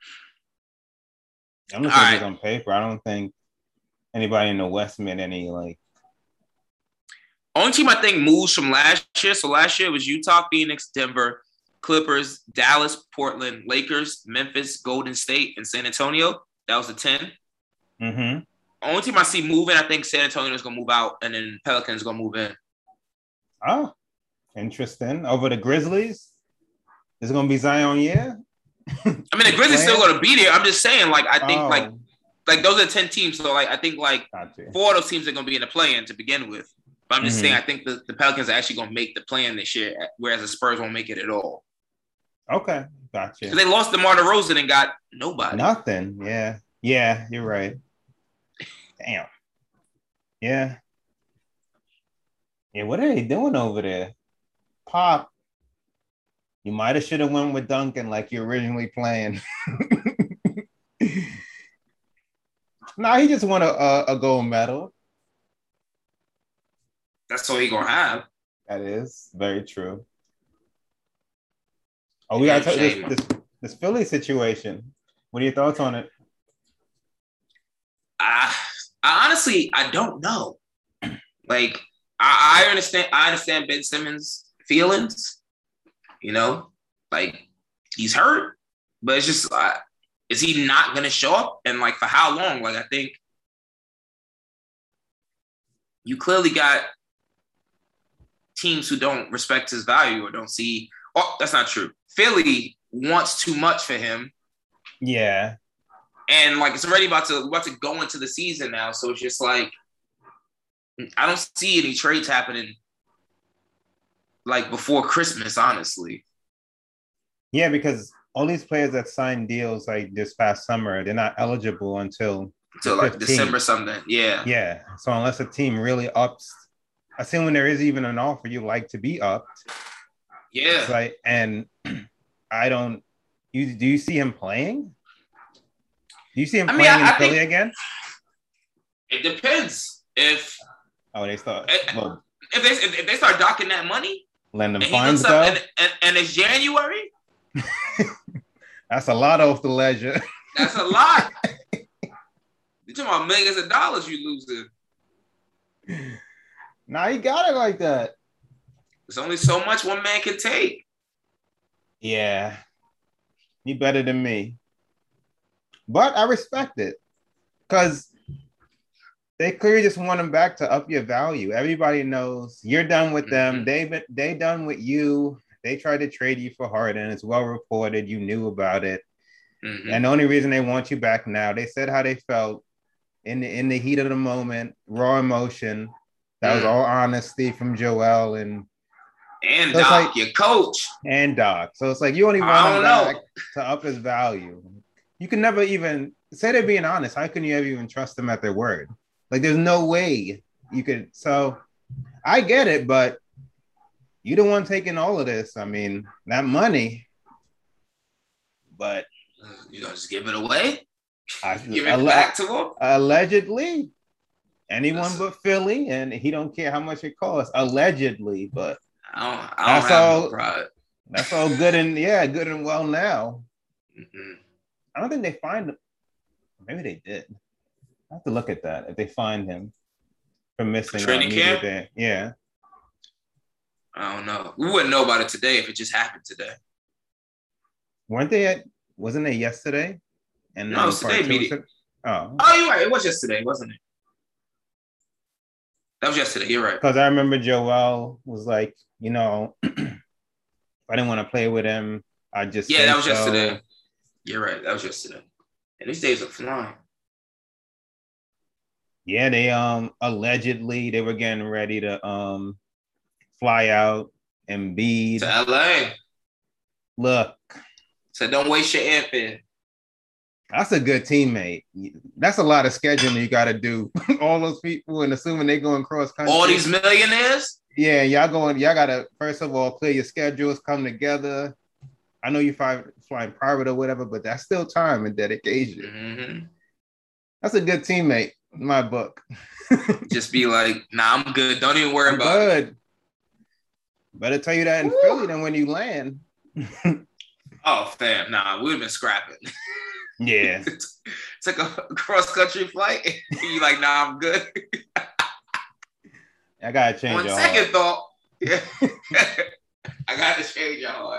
I'm looking at this on paper. I don't think anybody in the West made any like. Only team I think moves from last year. So last year was Utah, Phoenix, Denver, Clippers, Dallas, Portland, Lakers, Memphis, Golden State, and San Antonio. That was the ten. Mm-hmm. Only team I see moving, I think San Antonio is gonna move out, and then Pelicans gonna move in. Oh, interesting. Over the Grizzlies, is it gonna be Zion? Yeah. I mean, the Grizzlies still gonna be there. I'm just saying, like, I think, oh. like, like those are ten teams. So, like, I think, like, gotcha. four of those teams are gonna be in the play-in to begin with. But I'm just mm-hmm. saying, I think the, the Pelicans are actually gonna make the play-in this year, whereas the Spurs won't make it at all. Okay, gotcha. Because they lost DeMar DeRozan and got nobody. Nothing. Yeah, yeah, you're right. Damn. Yeah. Yeah, what are they doing over there? Pop. You might have should have went with Duncan like you originally planned. Nah, he just won a, a, a gold medal. That's all he gonna have. That is very true. Oh, we got to this, this this Philly situation. What are your thoughts on it? I, I honestly, I don't know. Like, I, I understand. I understand Ben Simmons' feelings. You know, like he's hurt, but it's just, uh, is he not going to show up? And like, for how long? Like, I think you clearly got teams who don't respect his value or don't see. Oh, that's not true. Philly wants too much for him. Yeah. And like, it's already about to about to go into the season now. So it's just like, I don't see any trades happening like before Christmas, honestly. Yeah, because all these players that signed deals like this past summer, they're not eligible until until like December something. Yeah. Yeah. So unless a team really ups, assuming there is even an offer you like to be upped. Yeah. It's like, and I don't. You do you see him playing? Do you see him I playing mean, I, in I Philly again? It depends. If oh, they start. If, well, if they if they start docking that money, Landon Fines go, and, and, and it's January. That's a lot off the ledger. That's a lot. You're talking about millions of dollars you losing. Nah, he got it like that. There's only so much one man can take. Yeah, he better than me. But I respect it because they clearly just want him back to up your value. Everybody knows you're done with them. Mm-hmm. They they done with you. They tried to trade you for Harden. It's well reported. You knew about it. Mm-hmm. And the only reason they want you back now, they said how they felt in the, in the heat of the moment, raw emotion. That mm. was all honesty from Joel and and so Doc, like, your coach. And Doc. So it's like you only want him back to up his value. You can never even say they're being honest. How can you ever even trust them at their word? Like, there's no way you could. So I get it, but you the one taking all of this. I mean, that money, but You gonna just give it away? I, give it alle- back to him? Allegedly. Anyone Listen. but Philly, and he don't care how much it costs. Allegedly, but I don't, I don't that's have all. no pride. That's all good and yeah, good and well now. Mm-hmm. I don't think they find him. Maybe they did. I have to look at that if they find him for missing training camp. Day. Yeah, I don't know. We wouldn't know about it today if it just happened today. weren't they at? Wasn't it yesterday? And No, it was today. Meeting. Oh, oh, you're right. It was yesterday, wasn't it? That was yesterday. You're right. Because I remember Joel was like, you know, I didn't want to play with him. I just yeah, that was so. yesterday. You're right. That was yesterday. And these days are flying. Yeah, they um allegedly they were getting ready to um fly out and Embiid to L A. Look, so don't waste your airfare. That's a good teammate. That's a lot of scheduling you got to do. All those people, and assuming they going cross country. All these millionaires. Yeah, y'all going. Y'all got to first of all clear your schedules, come together. I know you fly flying private or whatever, but that's still time and dedication. Mm-hmm. That's a good teammate in my book. Just be like, nah, I'm good. Don't even worry I'm about good. it. Better tell you that in Woo. Philly than when you land. Oh, fam, nah, we've been scrapping. Yeah. Took a cross country flight. You like, nah, I'm good. I gotta change. On second thought, yeah, I gotta change your heart.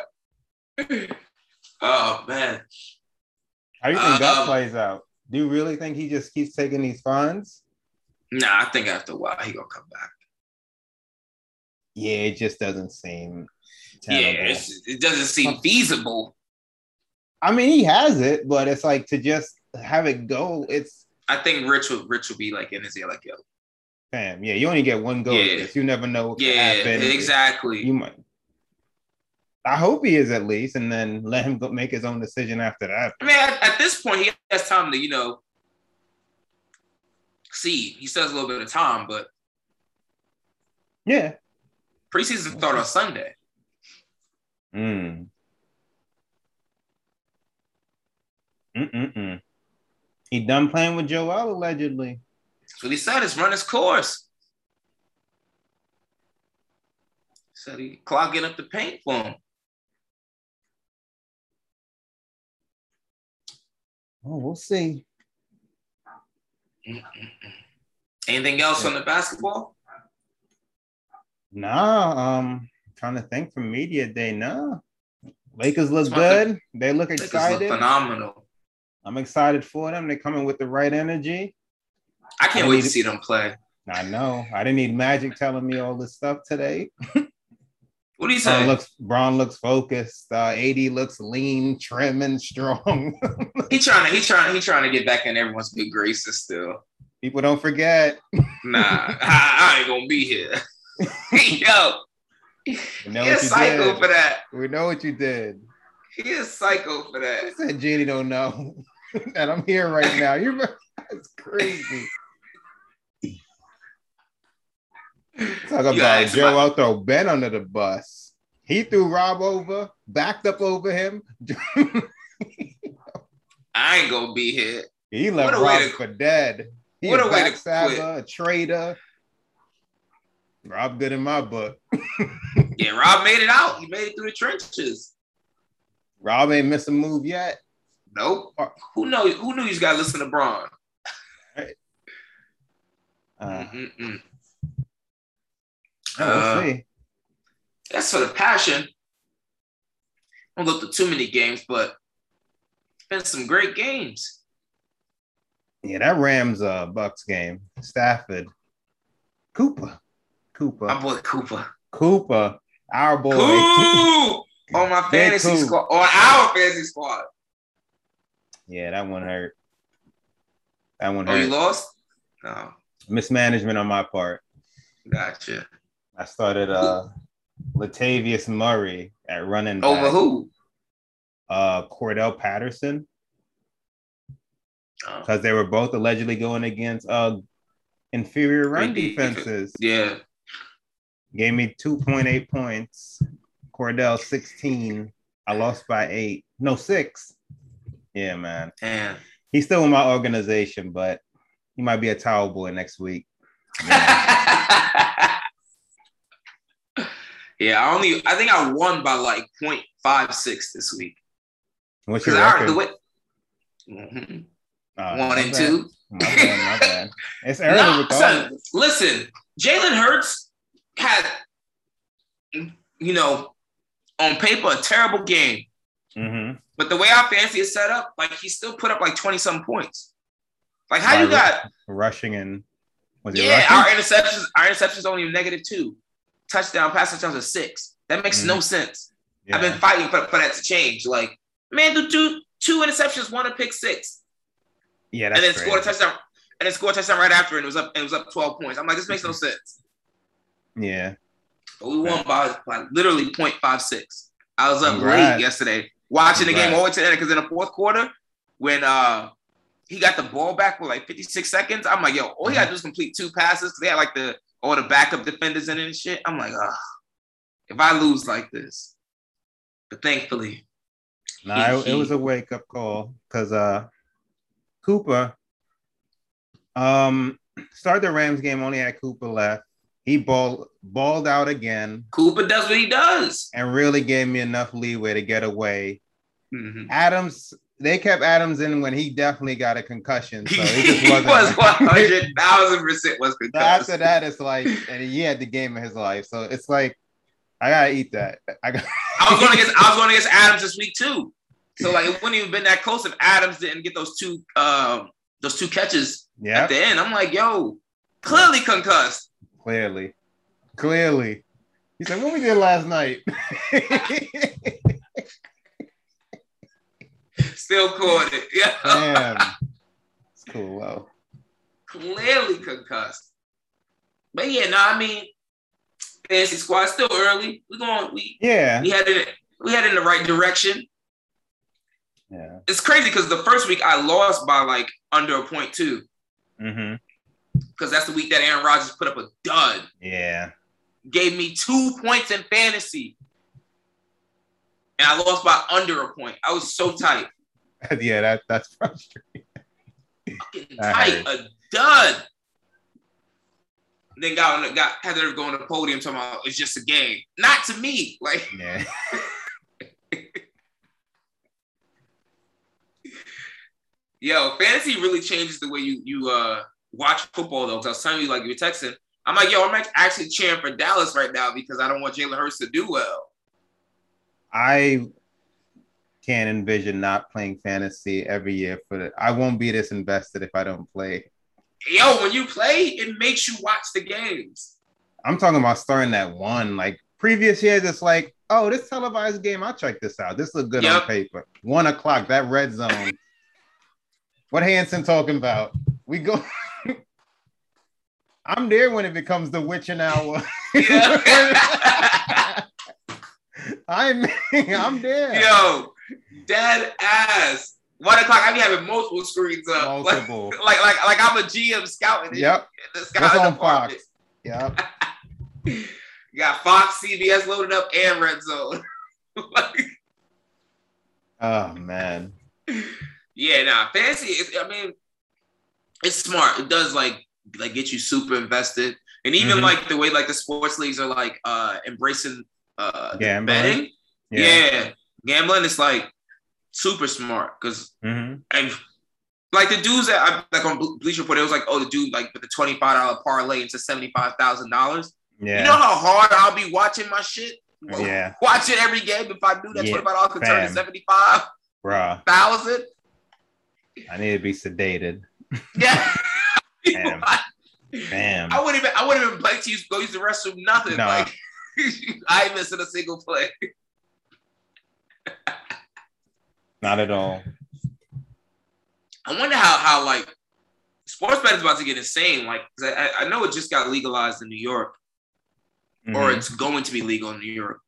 Oh man, how do you think um, that plays out? Do you really think he just keeps taking these funds? Nah, I think after a while he gonna come back. Yeah, it just doesn't seem. Terrible. Yeah, it's, it doesn't seem feasible. I mean, he has it, but it's like to just have it go. It's. I think Rich will Rich will be like in his ear, like, yo, fam, yeah, you only get one go. Yeah. At this. You never know what yeah, can happen. Exactly. You might. I hope he is at least, and then let him go make his own decision after that. I mean, at, at this point, he has time to, you know, see. He still has a little bit of time, but yeah, preseason start on Sunday. Hmm. Mm-mm-mm. He done playing with Joel allegedly. That's what he said. It's run his course. Said he clogging up the paint for him. Oh, we'll see. Mm-mm-mm. Anything else yeah. on the basketball? Nah. Um, trying to think from media day. Nah. Lakers look good. Think, they look excited. Lakers look phenomenal. I'm excited for them. They're coming with the right energy. I can't I wait need, to see them play. I know. I didn't need Magic telling me all this stuff today. What do you say? Braun looks, Braun looks focused. Uh, A D looks lean, trim, and strong. he trying to he trying he trying to get back in everyone's good graces still. People don't forget. Nah, I, I ain't gonna be here. Yo, you know he a psycho did. for that. We know what you did. He is psycho for that. I said Jeannie don't know. And I'm here right now. You're that's crazy. Talk about Joe my- out throw Ben under the bus. He threw Rob over, backed up over him. I ain't gonna be here. He left Rob to, for dead. He what a, a way to quit. A traitor. Rob good in my book. Yeah, Rob made it out. He made it through the trenches. Rob ain't missed a move yet. Nope. Who know? Who knew you got to listen to Braun? Right. Uh, Mm-mm-mm. Oh, we'll uh, see. That's for the passion. I don't go through too many games, but it's been some great games. Yeah, that Rams uh, Bucks game. Stafford. Cooper. Cooper. My boy Cooper. Cooper. Our boy. Coop! On my fantasy squad. On our fantasy squad. Yeah, that one hurt. That one oh, hurt. Oh, you lost? No. Mismanagement on my part. Gotcha. I started uh Latavius Murray at running back. Over who? Uh Cordell Patterson. Because oh. they were both allegedly going against uh inferior run Great defenses. Yeah. Gave me two point eight points. Cordell sixteen. I lost by eight. No, six. Yeah, man. And he's still in my organization, but he might be a towel boy next week. Yeah, I only I think I won by like point five six this week. What's your record? I, the way, mm-hmm. oh, One and bad. two. My bad, my bad. It's early. No, son, listen, Jalen Hurts had, you know, on paper, a terrible game. Mm-hmm. But the way our fantasy is set up, like he still put up like twenty-some points. Like how By you got rushing and was he yeah, rushing? our interceptions, our interceptions only negative two. Touchdown, pass touchdowns are six. That makes mm-hmm. no sense. Yeah. I've been fighting for, for that to change. Like, man, do two two interceptions, one a pick six. Yeah, that's and then crazy. scored a touchdown, and then scored a touchdown right after, and it was up, and it was up twelve points. I'm like, this makes no sense. Yeah, but we won by, by literally point five six. I was up Congrats. late yesterday watching Congrats. the game all the way to the end because in the fourth quarter, when uh he got the ball back with like fifty-six seconds, I'm like, yo, all he gotta do is complete two passes because they had like the all the backup defenders in it and shit. I'm like, ah, if I lose like this, but thankfully, no, nah, it, it was a wake up call because uh. Cooper um, started the Rams game, only had Cooper left. He balled, balled out again. Cooper does what he does. And really gave me enough leeway to get away. Mm-hmm. Adams, they kept Adams in when he definitely got a concussion. So he just he wasn't. was one hundred thousand percent was concussed. So after that, it's like, and he had the game of his life. So it's like, I got to eat that. I, got- I was going against I was going against Adams this week too. So like it wouldn't even been that close if Adams didn't get those two um, those two catches yep. at the end. I'm like, yo, clearly concussed. Clearly. Clearly. He said, what we did last night? Still caught it. Yeah. Damn. It's cool. Well. Clearly concussed. But yeah, no, I mean, fantasy squad still early. We're going we yeah. we had it we had it in the right direction. Yeah, it's crazy because the first week I lost by like under a point two. Mm-hmm. Because that's the week that Aaron Rodgers put up a dud. Yeah. Gave me two points in fantasy. And I lost by under a point. I was so tight. Yeah, that, that's frustrating. Fucking tight. A dud. Then got on the, got had to go on the podium talking about it's just a game. Not to me. Like yeah. Yo, fantasy really changes the way you you uh watch football though. Because I was telling you, like you were texting, I'm like, yo, I'm actually cheering for Dallas right now because I don't want Jalen Hurts to do well. I can't envision not playing fantasy every year for it. I won't be this invested if I don't play. Yo, when you play, it makes you watch the games. I'm talking about starting that one. Like previous years, it's like, oh, this televised game, I'll check this out. This looks good yep. on paper. One o'clock, that red zone. What Hanson talking about? We go. I'm there when it becomes the witching hour. I'm I'm there. Yo, dead ass. One o'clock. I be having multiple screens up. Multiple. Like, like, like, like I'm a G M scouting. Yep. The That's on Fox. Yep. You got Fox, C B S loaded up, and Red Zone. Like, oh man. Yeah, nah, fantasy is, I mean, it's smart. It does like like get you super invested. And even mm-hmm. like the way like the sports leagues are like uh embracing uh gambling. betting. Yeah. yeah. Gambling is like super smart because mm-hmm. and like the dudes that I like on Bleacher Report, it was like, oh, the dude like with the twenty-five dollars parlay into seventy-five thousand dollars. Yeah. You know how hard I'll be watching my shit? Yeah. Watch it every game. If I do that yeah. twenty-five dollars could turn to seventy-five thousand. I need to be sedated. Yeah. Damn. Damn. I wouldn't even I wouldn't even play to use go use the restroom, nothing. No. Like I ain't missing a single play. Not at all. I wonder how how like sports betting is about to get insane. Like I, I know it just got legalized in New York, mm-hmm. or it's going to be legal in New York.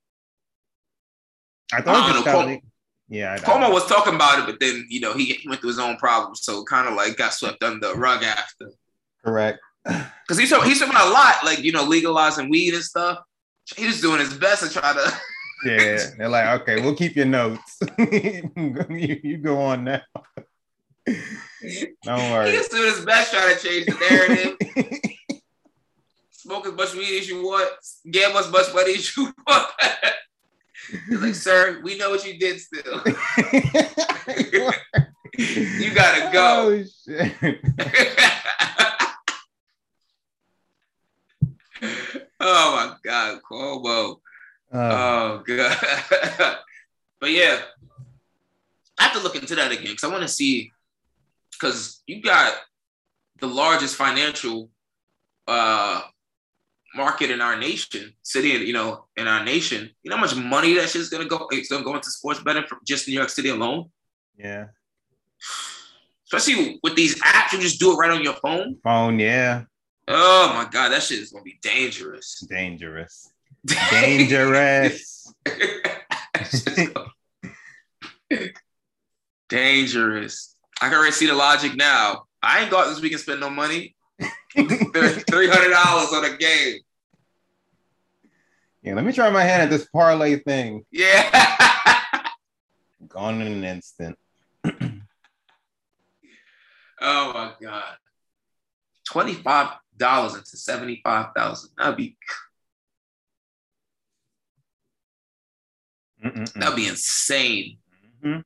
I thought I it just know, got Col- le- yeah. I Como was talking about it, but then you know he, he went through his own problems, so kind of like got swept under the rug after. Correct. Because he's he's talking a lot, like you know legalizing weed and stuff. He was doing his best to try to Yeah, they're like, okay, we'll keep your notes. you, you go on now. Don't worry. He's doing his best trying to change the narrative. Smoke as much weed as you want. Gamble as much money as you want. He's like, sir, we know what you did still. You gotta go. Oh, shit. Oh my God, Cuomo. Uh, oh God. But yeah, I have to look into that again because I want to see, because you got the largest financial uh, market in our nation, city, you know, in our nation. You know how much money that shit's gonna go? It's gonna go into sports betting from just New York City alone. Yeah. Especially with these apps, you just do it right on your phone. Phone, yeah. Oh my God, that shit is gonna be dangerous. Dangerous. Dangerous. Dangerous. I can already see the logic now. I ain't got this week and spend no money. three hundred dollars on a game. Yeah, let me try my hand at this parlay thing. Yeah. Gone in an instant. Oh my God. twenty-five dollars into seventy-five thousand. That'd be Mm-mm-mm. that'd be insane. Mm-hmm.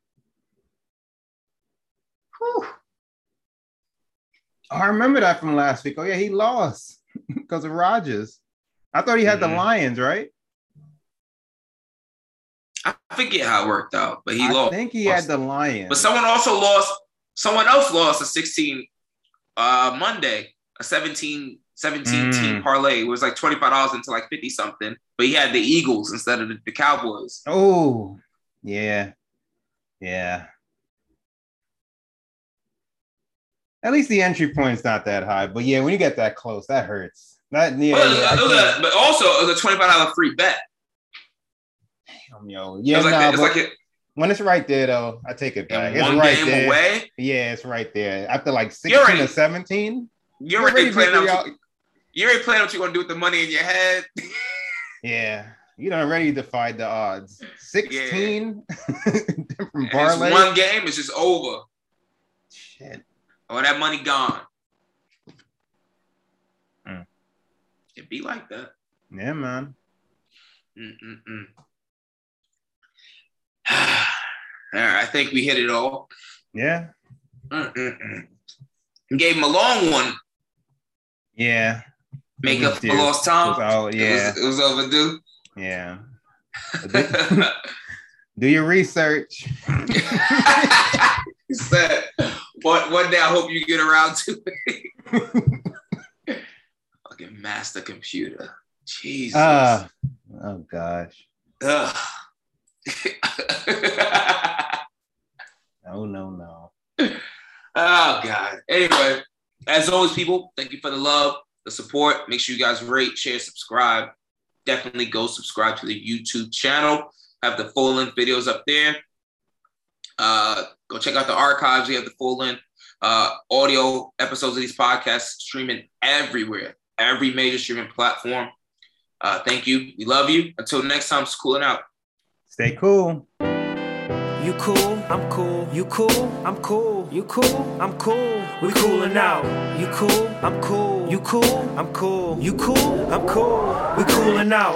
Whew. Oh, I remember that from last week. Oh yeah, he lost because of Rodgers. I thought he had mm-hmm. the Lions, right? I forget how it worked out, but he I lost. I think he had the Lions. But someone also lost. Someone else lost a sixteen uh, Monday, a seventeen, seventeen mm. team parlay. It was like twenty-five dollars into like fifty something. But he had the Eagles instead of the, the Cowboys. Oh, yeah. Yeah. At least the entry point's not that high. But yeah, when you get that close, that hurts. That, yeah, well, yeah, it was a, but also, it was a twenty-five dollars free bet. Damn, yo. Yeah, it was like, nah, it's like it, when it's right there, though, I take it back. It's one right game there. Away? Yeah, it's right there. After like sixteen already, or seventeen. You're already, you're already planning out. You already planning what you're gonna do with the money in your head. Yeah, you done already defied the odds. Sixteen yeah. from parlay. One game is just over. Shit. Oh, that money gone. Mm. It be like that. Yeah, man. Mm-mm-mm. All right, I think we hit it all. Yeah. Mm-mm-mm. Gave him a long one. Yeah. Make up for lost time. It was, all, yeah. It was, it was overdue. Yeah. do, do your research. Said, one, one day I hope you get around to it. Fucking master computer. Jesus. Uh, oh, gosh. Ugh. No, no, no. Oh, God. Anyway, as always, people, thank you for the love, the support. Make sure you guys rate, share, subscribe. Definitely go subscribe to the YouTube channel. Have the full-length videos up there. Uh, go check out the archives. We have the full-length uh, audio episodes of these podcasts streaming everywhere, every major streaming platform. Uh, thank you. We love you. Until next time, it's cooling out. Stay cool. You cool, I'm cool. You cool, I'm cool. You cool, I'm cool. We coolin' out. You cool, I'm cool. You cool, I'm cool. You cool, I'm cool. We coolin' out.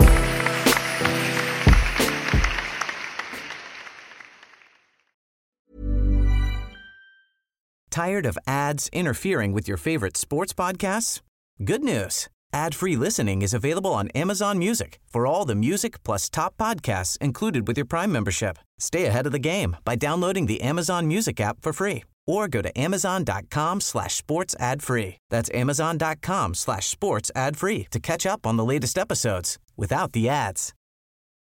Tired of ads interfering with your favorite sports podcasts? Good news. Ad-free listening is available on Amazon Music for all the music plus top podcasts included with your Prime membership. Stay ahead of the game by downloading the Amazon Music app for free or go to amazon.com slash sports ad free. That's amazon.com slash sports ad free to catch up on the latest episodes without the ads.